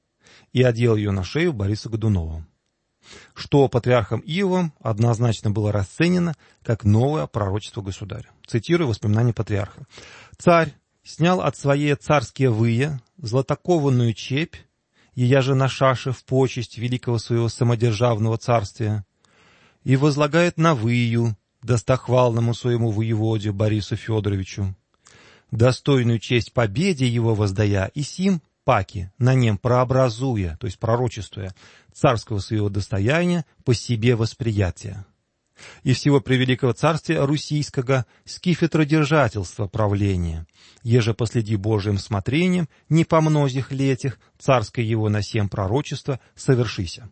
и одел ее на шею Бориса Годунова, что патриархом Иовом однозначно было расценено как новое пророчество государя. Цитирую воспоминания патриарха. «Царь снял от своей царские выя златокованную чепь, ея же на шаше в почесть великого своего самодержавного царствия, и возлагает на выю достохвалному своему воеводе Борису Федоровичу, достойную честь победе его воздая, и сим паки на нем прообразуя, то есть пророчествуя, царского своего достояния по себе восприятия. И всего превеликого царствия Руссийского скифетродержательства правления, еже последи Божиим смотрением, не по мнозих летях царское его на сем пророчество совершися».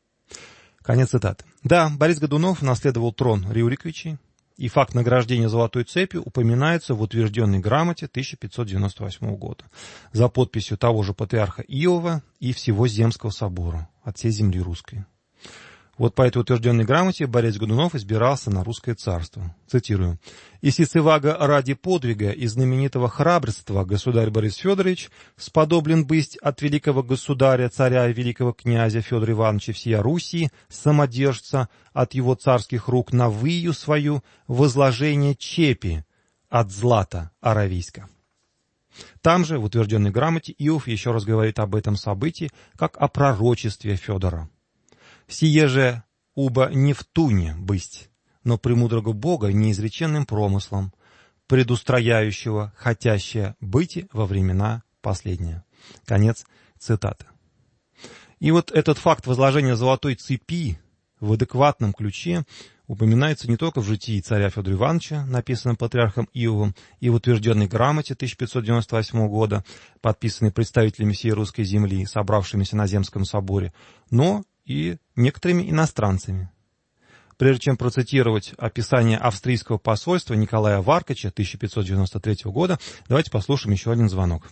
Конец цитаты. Да, Борис Годунов наследовал трон Рюриковичей, и факт награждения золотой цепью упоминается в утвержденной грамоте тысяча пятьсот девяносто восьмого года за подписью того же патриарха Иова и всего Земского собора от всей земли русской. Вот по этой утвержденной грамоте Борис Годунов избирался на русское царство. Цитирую. «И сицевага ради подвига и знаменитого храбрства государь Борис Федорович сподоблен быть от великого государя, царя и великого князя Федора Ивановича всея Руси, самодержца от его царских рук на выю свою возложение чепи от злата аравийска». Там же, в утвержденной грамоте, Иов еще раз говорит об этом событии, как о пророчестве Федора. «Сие же уба не в туне бысть, но премудрого Бога неизреченным промыслом, предустрояющего хотящее быти во времена последние». Конец цитаты. И вот этот факт возложения золотой цепи в адекватном ключе упоминается не только в житии царя Федора Ивановича, написанном патриархом Иовом, и в утвержденной грамоте тысяча пятьсот девяносто восьмого года, подписанной представителями всей русской земли, собравшимися на Земском соборе, но и некоторыми иностранцами. Прежде чем процитировать описание австрийского посольства Николая Варкача тысяча пятьсот девяносто третьего года, давайте послушаем еще один звонок.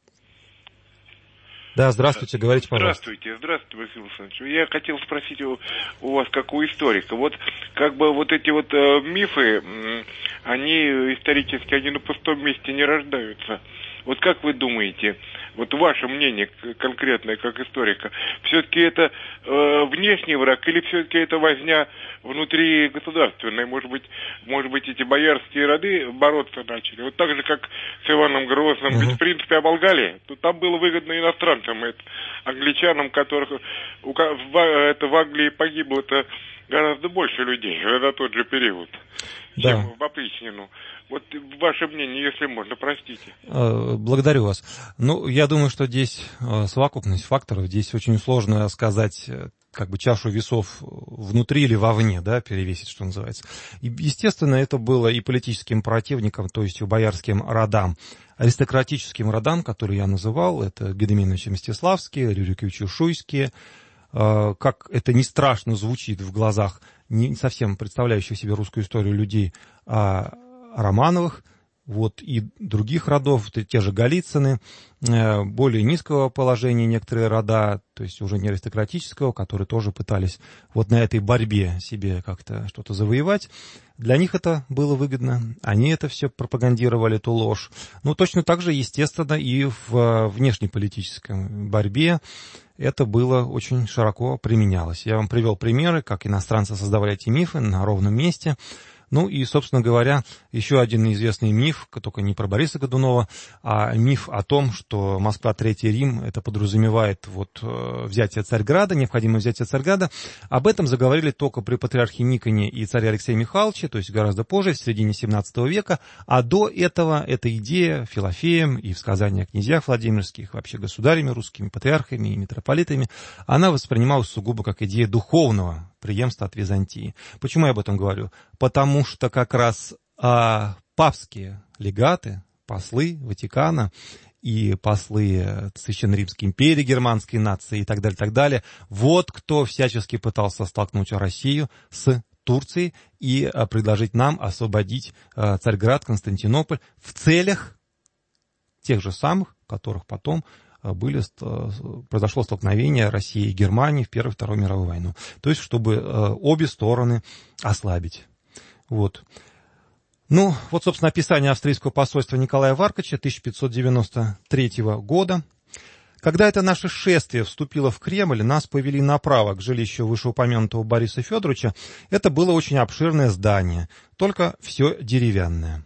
Да, здравствуйте, говорите, пожалуйста. Здравствуйте, здравствуйте, Василий Александрович. Я хотел спросить у, у вас, как у историка, вот как бы вот эти вот э, мифы, э, они исторически, они на пустом месте не рождаются. Вот как вы думаете, вот ваше мнение конкретное как историка, все-таки это э, внешний враг или все-таки это возня внутри государственной? Может быть, может быть эти боярские роды бороться начали? Вот так же, как с Иваном Грозным, uh-huh. ведь в принципе оболгали. Тут там было выгодно иностранцам, это, англичанам, которых у, в, это в Англии погибло-то гораздо больше людей за тот же период, да. чем в опричнину. Вот ваше мнение, если можно, простите. Благодарю вас. Ну, я думаю, что здесь совокупность факторов. Здесь очень сложно сказать, как бы чашу весов внутри или вовне, да, перевесить, что называется. И, естественно, это было и политическим противникам, то есть и боярским родам, аристократическим родам, которые я называл, это Гедеминовичи Мстиславские, Рюриковичи Шуйские. Как это не страшно звучит в глазах не совсем представляющих себе русскую историю людей, а Романовых, вот, и других родов, те же Голицыны, более низкого положения некоторые рода, то есть уже не аристократического, которые тоже пытались вот на этой борьбе себе как-то что-то завоевать. Для них это было выгодно, они это все пропагандировали, эту ложь. Ну, точно так же, естественно, и в внешнеполитической борьбе это было очень широко применялось. Я вам привел примеры, как иностранцы создавали эти мифы на ровном месте. Ну и, собственно говоря, еще один известный миф, только не про Бориса Годунова, а миф о том, что Москва, Третий Рим, это подразумевает вот взятие Царьграда, необходимое взятие Царьграда. Об этом заговорили только при патриархе Никоне и царе Алексее Михайловиче, то есть гораздо позже, в середине семнадцатого века. А до этого эта идея Филофеем и в сказании о князьях Владимирских, вообще государями русскими, патриархами и митрополитами, она воспринималась сугубо как идея духовного преемства от Византии. Почему я об этом говорю? Потому что как раз а, папские легаты, послы Ватикана и послы Священной Римской империи, германской нации и так далее, так далее, вот кто всячески пытался столкнуть Россию с Турцией и а, предложить нам освободить а, Царьград, Константинополь в целях тех же самых, которых потом были, произошло столкновение России и Германии в Первую и Вторую мировую войну. То есть, чтобы обе стороны ослабить. Вот. Ну, вот, собственно, описание австрийского посольства Николая Варкача тысяча пятьсот девяносто третьего года. Когда это наше шествие вступило в Кремль, нас повели направо к жилищу вышеупомянутого Бориса Федоровича. Это было очень обширное здание, только все деревянное.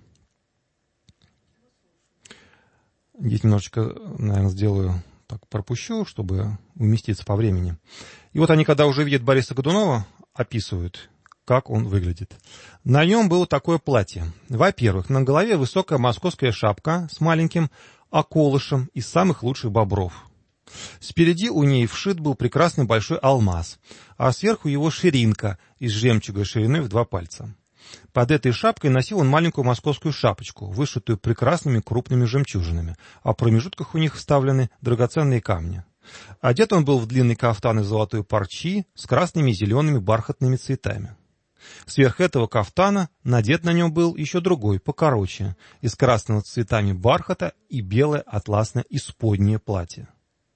Здесь немножечко, наверное, сделаю так, пропущу, чтобы уместиться по времени. И вот они, когда уже видят Бориса Годунова, описывают, как он выглядит. На нем было такое платье. Во-первых, на голове высокая московская шапка с маленьким околышем из самых лучших бобров. Спереди у ней вшит был прекрасный большой алмаз, а сверху его ширинка из жемчуга шириной в два пальца. Под этой шапкой носил он маленькую московскую шапочку, вышитую прекрасными крупными жемчужинами, а в промежутках у них вставлены драгоценные камни. Одет он был в длинный кафтан из золотой парчи с красными и зелеными бархатными цветами. Сверх этого кафтана надет на нем был еще другой, покороче, из красного цветами бархата и белое атласное исподнее платье.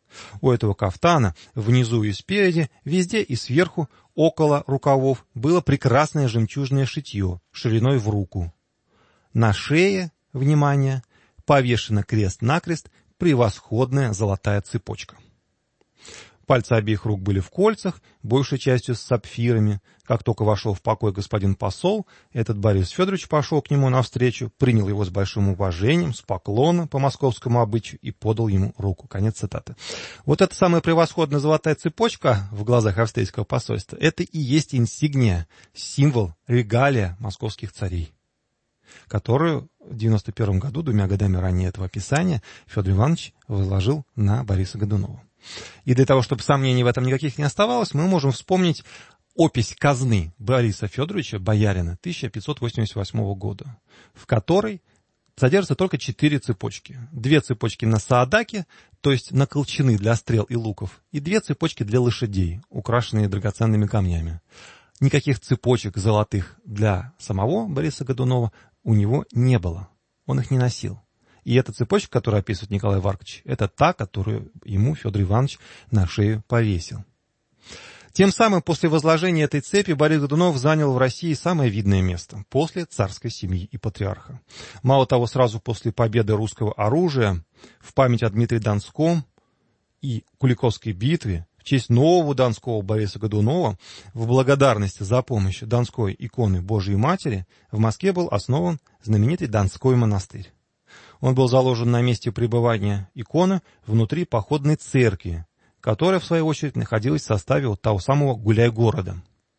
У этого кафтана внизу и спереди, везде и сверху, около рукавов, было прекрасное жемчужное шитье шириной в руку. На шее, внимание, повешена крест-накрест превосходная золотая цепочка. Пальцы обеих рук были в кольцах, большей частью с сапфирами. Как только вошел в покой господин посол, этот Борис Федорович пошел к нему навстречу, принял его с большим уважением, с поклона по московскому обычаю и подал ему руку. Конец цитаты. Вот эта самая превосходная золотая цепочка в глазах австрийского посольства, это и есть инсигния, символ, регалия московских царей, которую в девяносто первом году, двумя годами ранее этого описания, Федор Иванович возложил на Бориса Годунова. И для того, чтобы сомнений в этом никаких не оставалось, мы можем вспомнить опись казны Бориса Федоровича, боярина, тысяча пятьсот восемьдесят восьмого года, в которой содержатся только четыре цепочки. Две цепочки на саадаке, то есть на колчаны для стрел и луков, и две цепочки для лошадей, украшенные драгоценными камнями. Никаких цепочек золотых для самого Бориса Годунова у него не было. Он их не носил. И эта цепочка, которую описывает Николай Варкович, это та, которую ему Федор Иванович на шею повесил. Тем самым после возложения этой цепи Борис Годунов занял в России самое видное место после царской семьи и патриарха. Мало того, сразу после победы русского оружия в память о Дмитрии Донском и Куликовской битве в честь нового донского Бориса Годунова в благодарность за помощь Донской иконы Божией Матери в Москве был основан знаменитый Донской монастырь. Он был заложен на месте пребывания иконы внутри походной церкви, которая, в свою очередь, находилась в составе вот того самого Гуляй-города.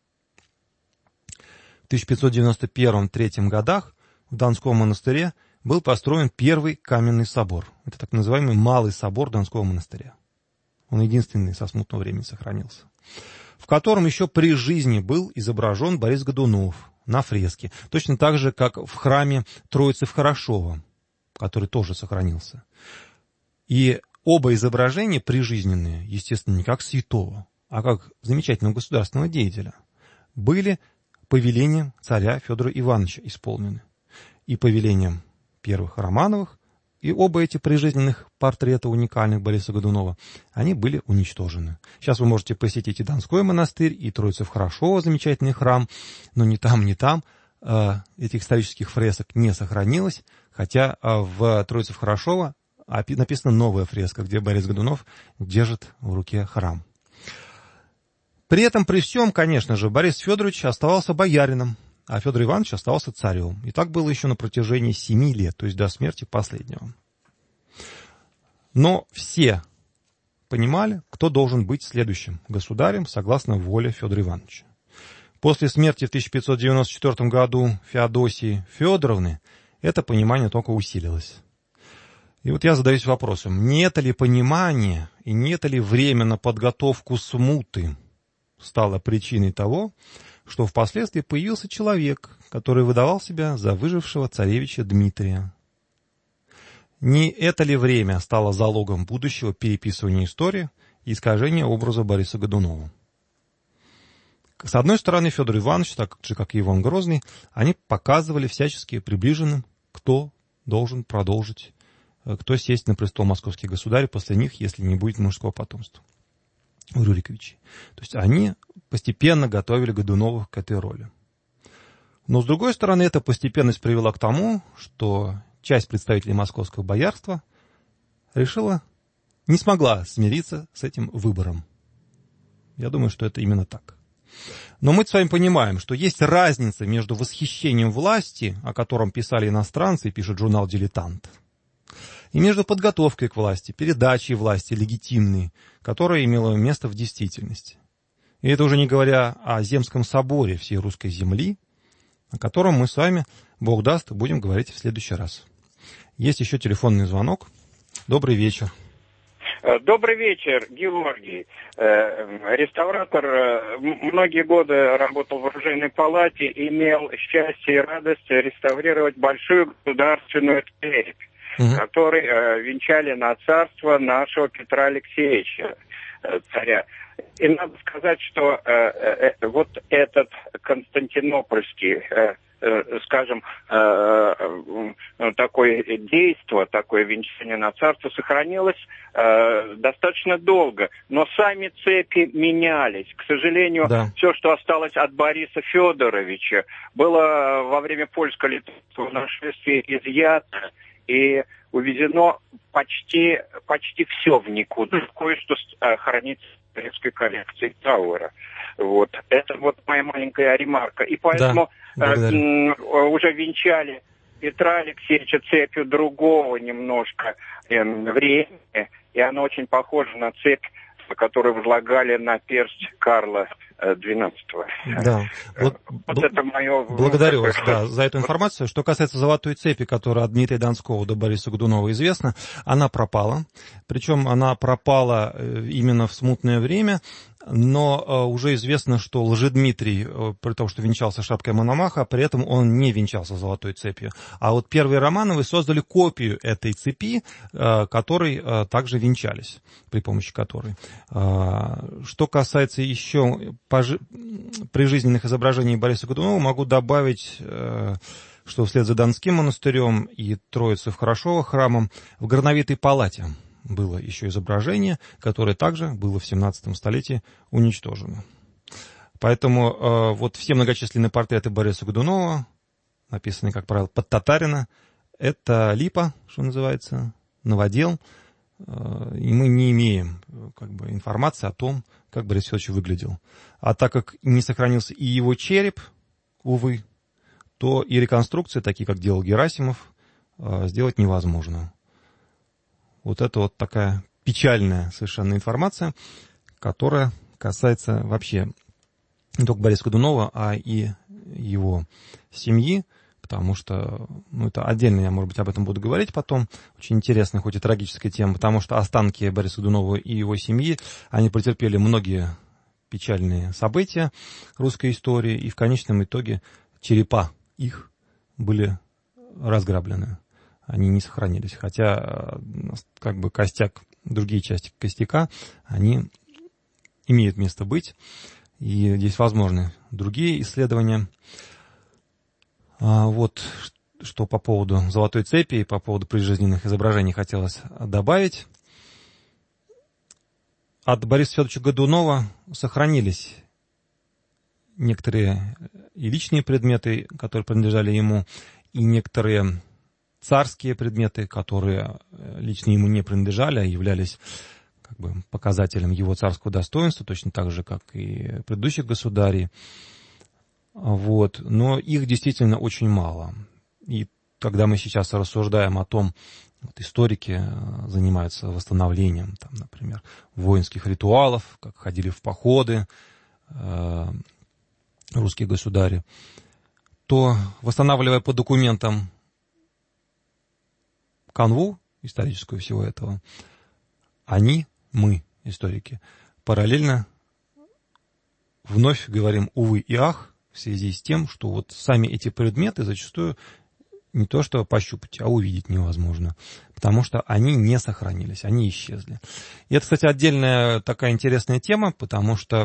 В тысяча пятьсот девяносто первом — девяносто третьем годах в Донском монастыре был построен первый каменный собор. Это так называемый Малый собор Донского монастыря. Он единственный со смутного времени сохранился. В котором еще при жизни был изображен Борис Годунов на фреске. Точно так же, как в храме Троицы в Хорошово, который тоже сохранился. И оба изображения прижизненные, естественно, не как святого, а как замечательного государственного деятеля, были повелением царя Федора Ивановича исполнены. И повелением первых Романовых, и оба эти прижизненных портрета уникальных Бориса Годунова, они были уничтожены. Сейчас вы можете посетить и Донской монастырь, и Троицу в Хорошово, замечательный храм, но ни там, ни там э, этих исторических фресок не сохранилось, хотя э, в Троице в Хорошово написана новая фреска, где Борис Годунов держит в руке храм. При этом, при всем, конечно же, Борис Федорович оставался боярином, а Федор Иванович оставался царем. И так было еще на протяжении семи лет, то есть до смерти последнего. Но все понимали, кто должен быть следующим государем, согласно воле Федора Ивановича. После смерти в тысяча пятьсот девяносто четвёртом году Феодосии Федоровны это понимание только усилилось. И вот я задаюсь вопросом, не это ли понимание и не это ли время на подготовку смуты стало причиной того, что впоследствии появился человек, который выдавал себя за выжившего царевича Дмитрия? Не это ли время стало залогом будущего переписывания истории и искажения образа Бориса Годунова? С одной стороны, Федор Иванович, так же как и Иван Грозный, они показывали всячески приближенным, кто должен продолжить, кто сесть на престол московских государей после них, если не будет мужского потомства у Рюриковичей. То есть они постепенно готовили Годуновых к этой роли. Но, с другой стороны, эта постепенность привела к тому, что часть представителей московского боярства решила, не смогла смириться с этим выбором. Я думаю, что это именно так. Но мы с вами понимаем, что есть разница между восхищением власти, о котором писали иностранцы, пишет журнал «Дилетант», и между подготовкой к власти, передачей власти легитимной, которая имела место в действительности. И это уже не говоря о Земском соборе всей русской земли, о котором мы с вами, Бог даст, будем говорить в следующий раз. Есть еще телефонный звонок. Добрый вечер. Добрый вечер, Георгий. Реставратор, многие годы работал в оружейной палате, имел счастье и радость реставрировать большую государственную церковь, угу. которой венчали на царство нашего Петра Алексеевича, царя. И надо сказать, что вот этот константинопольский скажем, такое действо, такое венчание на царство сохранилось достаточно долго. Но сами цепи менялись. К сожалению, да. Все, что осталось от Бориса Федоровича, было во время польско-литовского нашествия изъято и увезено почти, почти все в никуда. Кое-что хранится в советской коллекции Тауэра. Вот. Это вот моя маленькая ремарка. И поэтому да, э, уже венчали Петра Алексеевича цепью другого немножко э, времени. И она очень похожа на цепь, которую возлагали на персть Карла двенадцатого. Да. Вот, вот бл- это мое... Благодарю вас да, за эту информацию. Что касается золотой цепи, которая от Дмитрия Донского до Бориса Годунова известна, она пропала. Причем она пропала именно в смутное время. Но уже известно, что Лжедмитрий, при том, что венчался шапкой Мономаха, при этом он не венчался золотой цепью. А вот первые Романовы создали копию этой цепи, которой также венчались, при помощи которой. Что касается еще прижизненных изображений Бориса Годунова, могу добавить, что вслед за Донским монастырем и Троицей в Хорошово храмом в Горновитой палате было еще изображение, которое также было в семнадцатом столетии уничтожено. Поэтому э, вот все многочисленные портреты Бориса Годунова, написанные, как правило, под татарина, это липа, что называется, новодел, э, и мы не имеем как бы, информации о том, как Борис Федорович выглядел. А так как не сохранился и его череп, увы, то и реконструкции, такие как делал Герасимов, э, сделать невозможно. Вот это вот такая печальная совершенно информация, которая касается вообще не только Бориса Годунова, а и его семьи, потому что, ну, это отдельно, я, может быть, об этом буду говорить потом, очень интересная, хоть и трагическая тема, потому что останки Бориса Годунова и его семьи, они претерпели многие печальные события русской истории, и в конечном итоге черепа их были разграблены. Они не сохранились, хотя как бы костяк, другие части костяка, они имеют место быть, и здесь возможны другие исследования. Вот что по поводу золотой цепи и по поводу прижизненных изображений хотелось добавить. От Бориса Федоровича Годунова сохранились некоторые и личные предметы, которые принадлежали ему, и некоторые царские предметы, которые лично ему не принадлежали, а являлись как бы показателем его царского достоинства, точно так же, как и предыдущих государей. Вот. Но их действительно очень мало. И когда мы сейчас рассуждаем о том, вот историки занимаются восстановлением, там, например, воинских ритуалов, как ходили в походы э, русские государи, то, восстанавливая по документам канву историческую всего этого, они, мы, историки, параллельно вновь говорим увы и ах в связи с тем, что вот сами эти предметы зачастую не то что пощупать, а увидеть невозможно, потому что они не сохранились, они исчезли. И это, кстати, отдельная такая интересная тема, потому что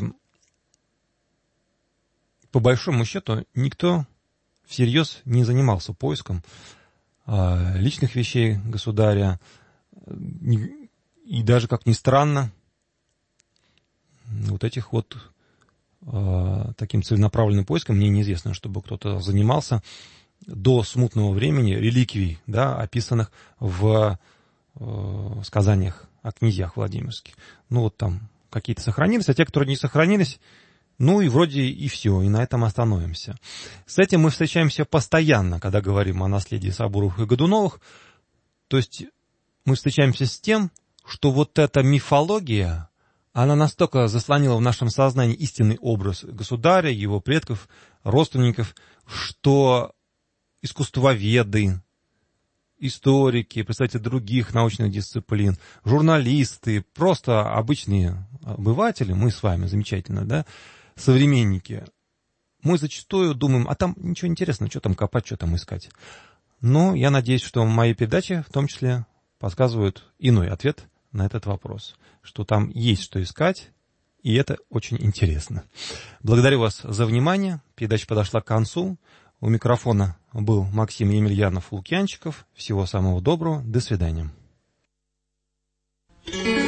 по большому счету никто всерьез не занимался поиском личных вещей государя. И даже, как ни странно, вот этих вот таким целенаправленным поиском мне неизвестно, чтобы кто-то занимался до смутного времени реликвий, да, описанных в сказаниях о князьях Владимирских. Ну вот там какие-то сохранились, а те, которые не сохранились, ну и вроде и все, и на этом остановимся. С этим мы встречаемся постоянно, когда говорим о наследии Сабуровых и Годуновых. То есть мы встречаемся с тем, что вот эта мифология, она настолько заслонила в нашем сознании истинный образ государя, его предков, родственников, что искусствоведы, историки, представители других научных дисциплин, журналисты, просто обычные обыватели, мы с вами, замечательно, да, современники, мы зачастую думаем, а там ничего интересного, что там копать, что там искать. Но я надеюсь, что мои передачи в том числе подсказывают иной ответ на этот вопрос, что там есть что искать, и это очень интересно. Благодарю вас за внимание. Передача подошла к концу. У микрофона был Максим Емельянов-Лукьянчиков. Всего самого доброго. До свидания.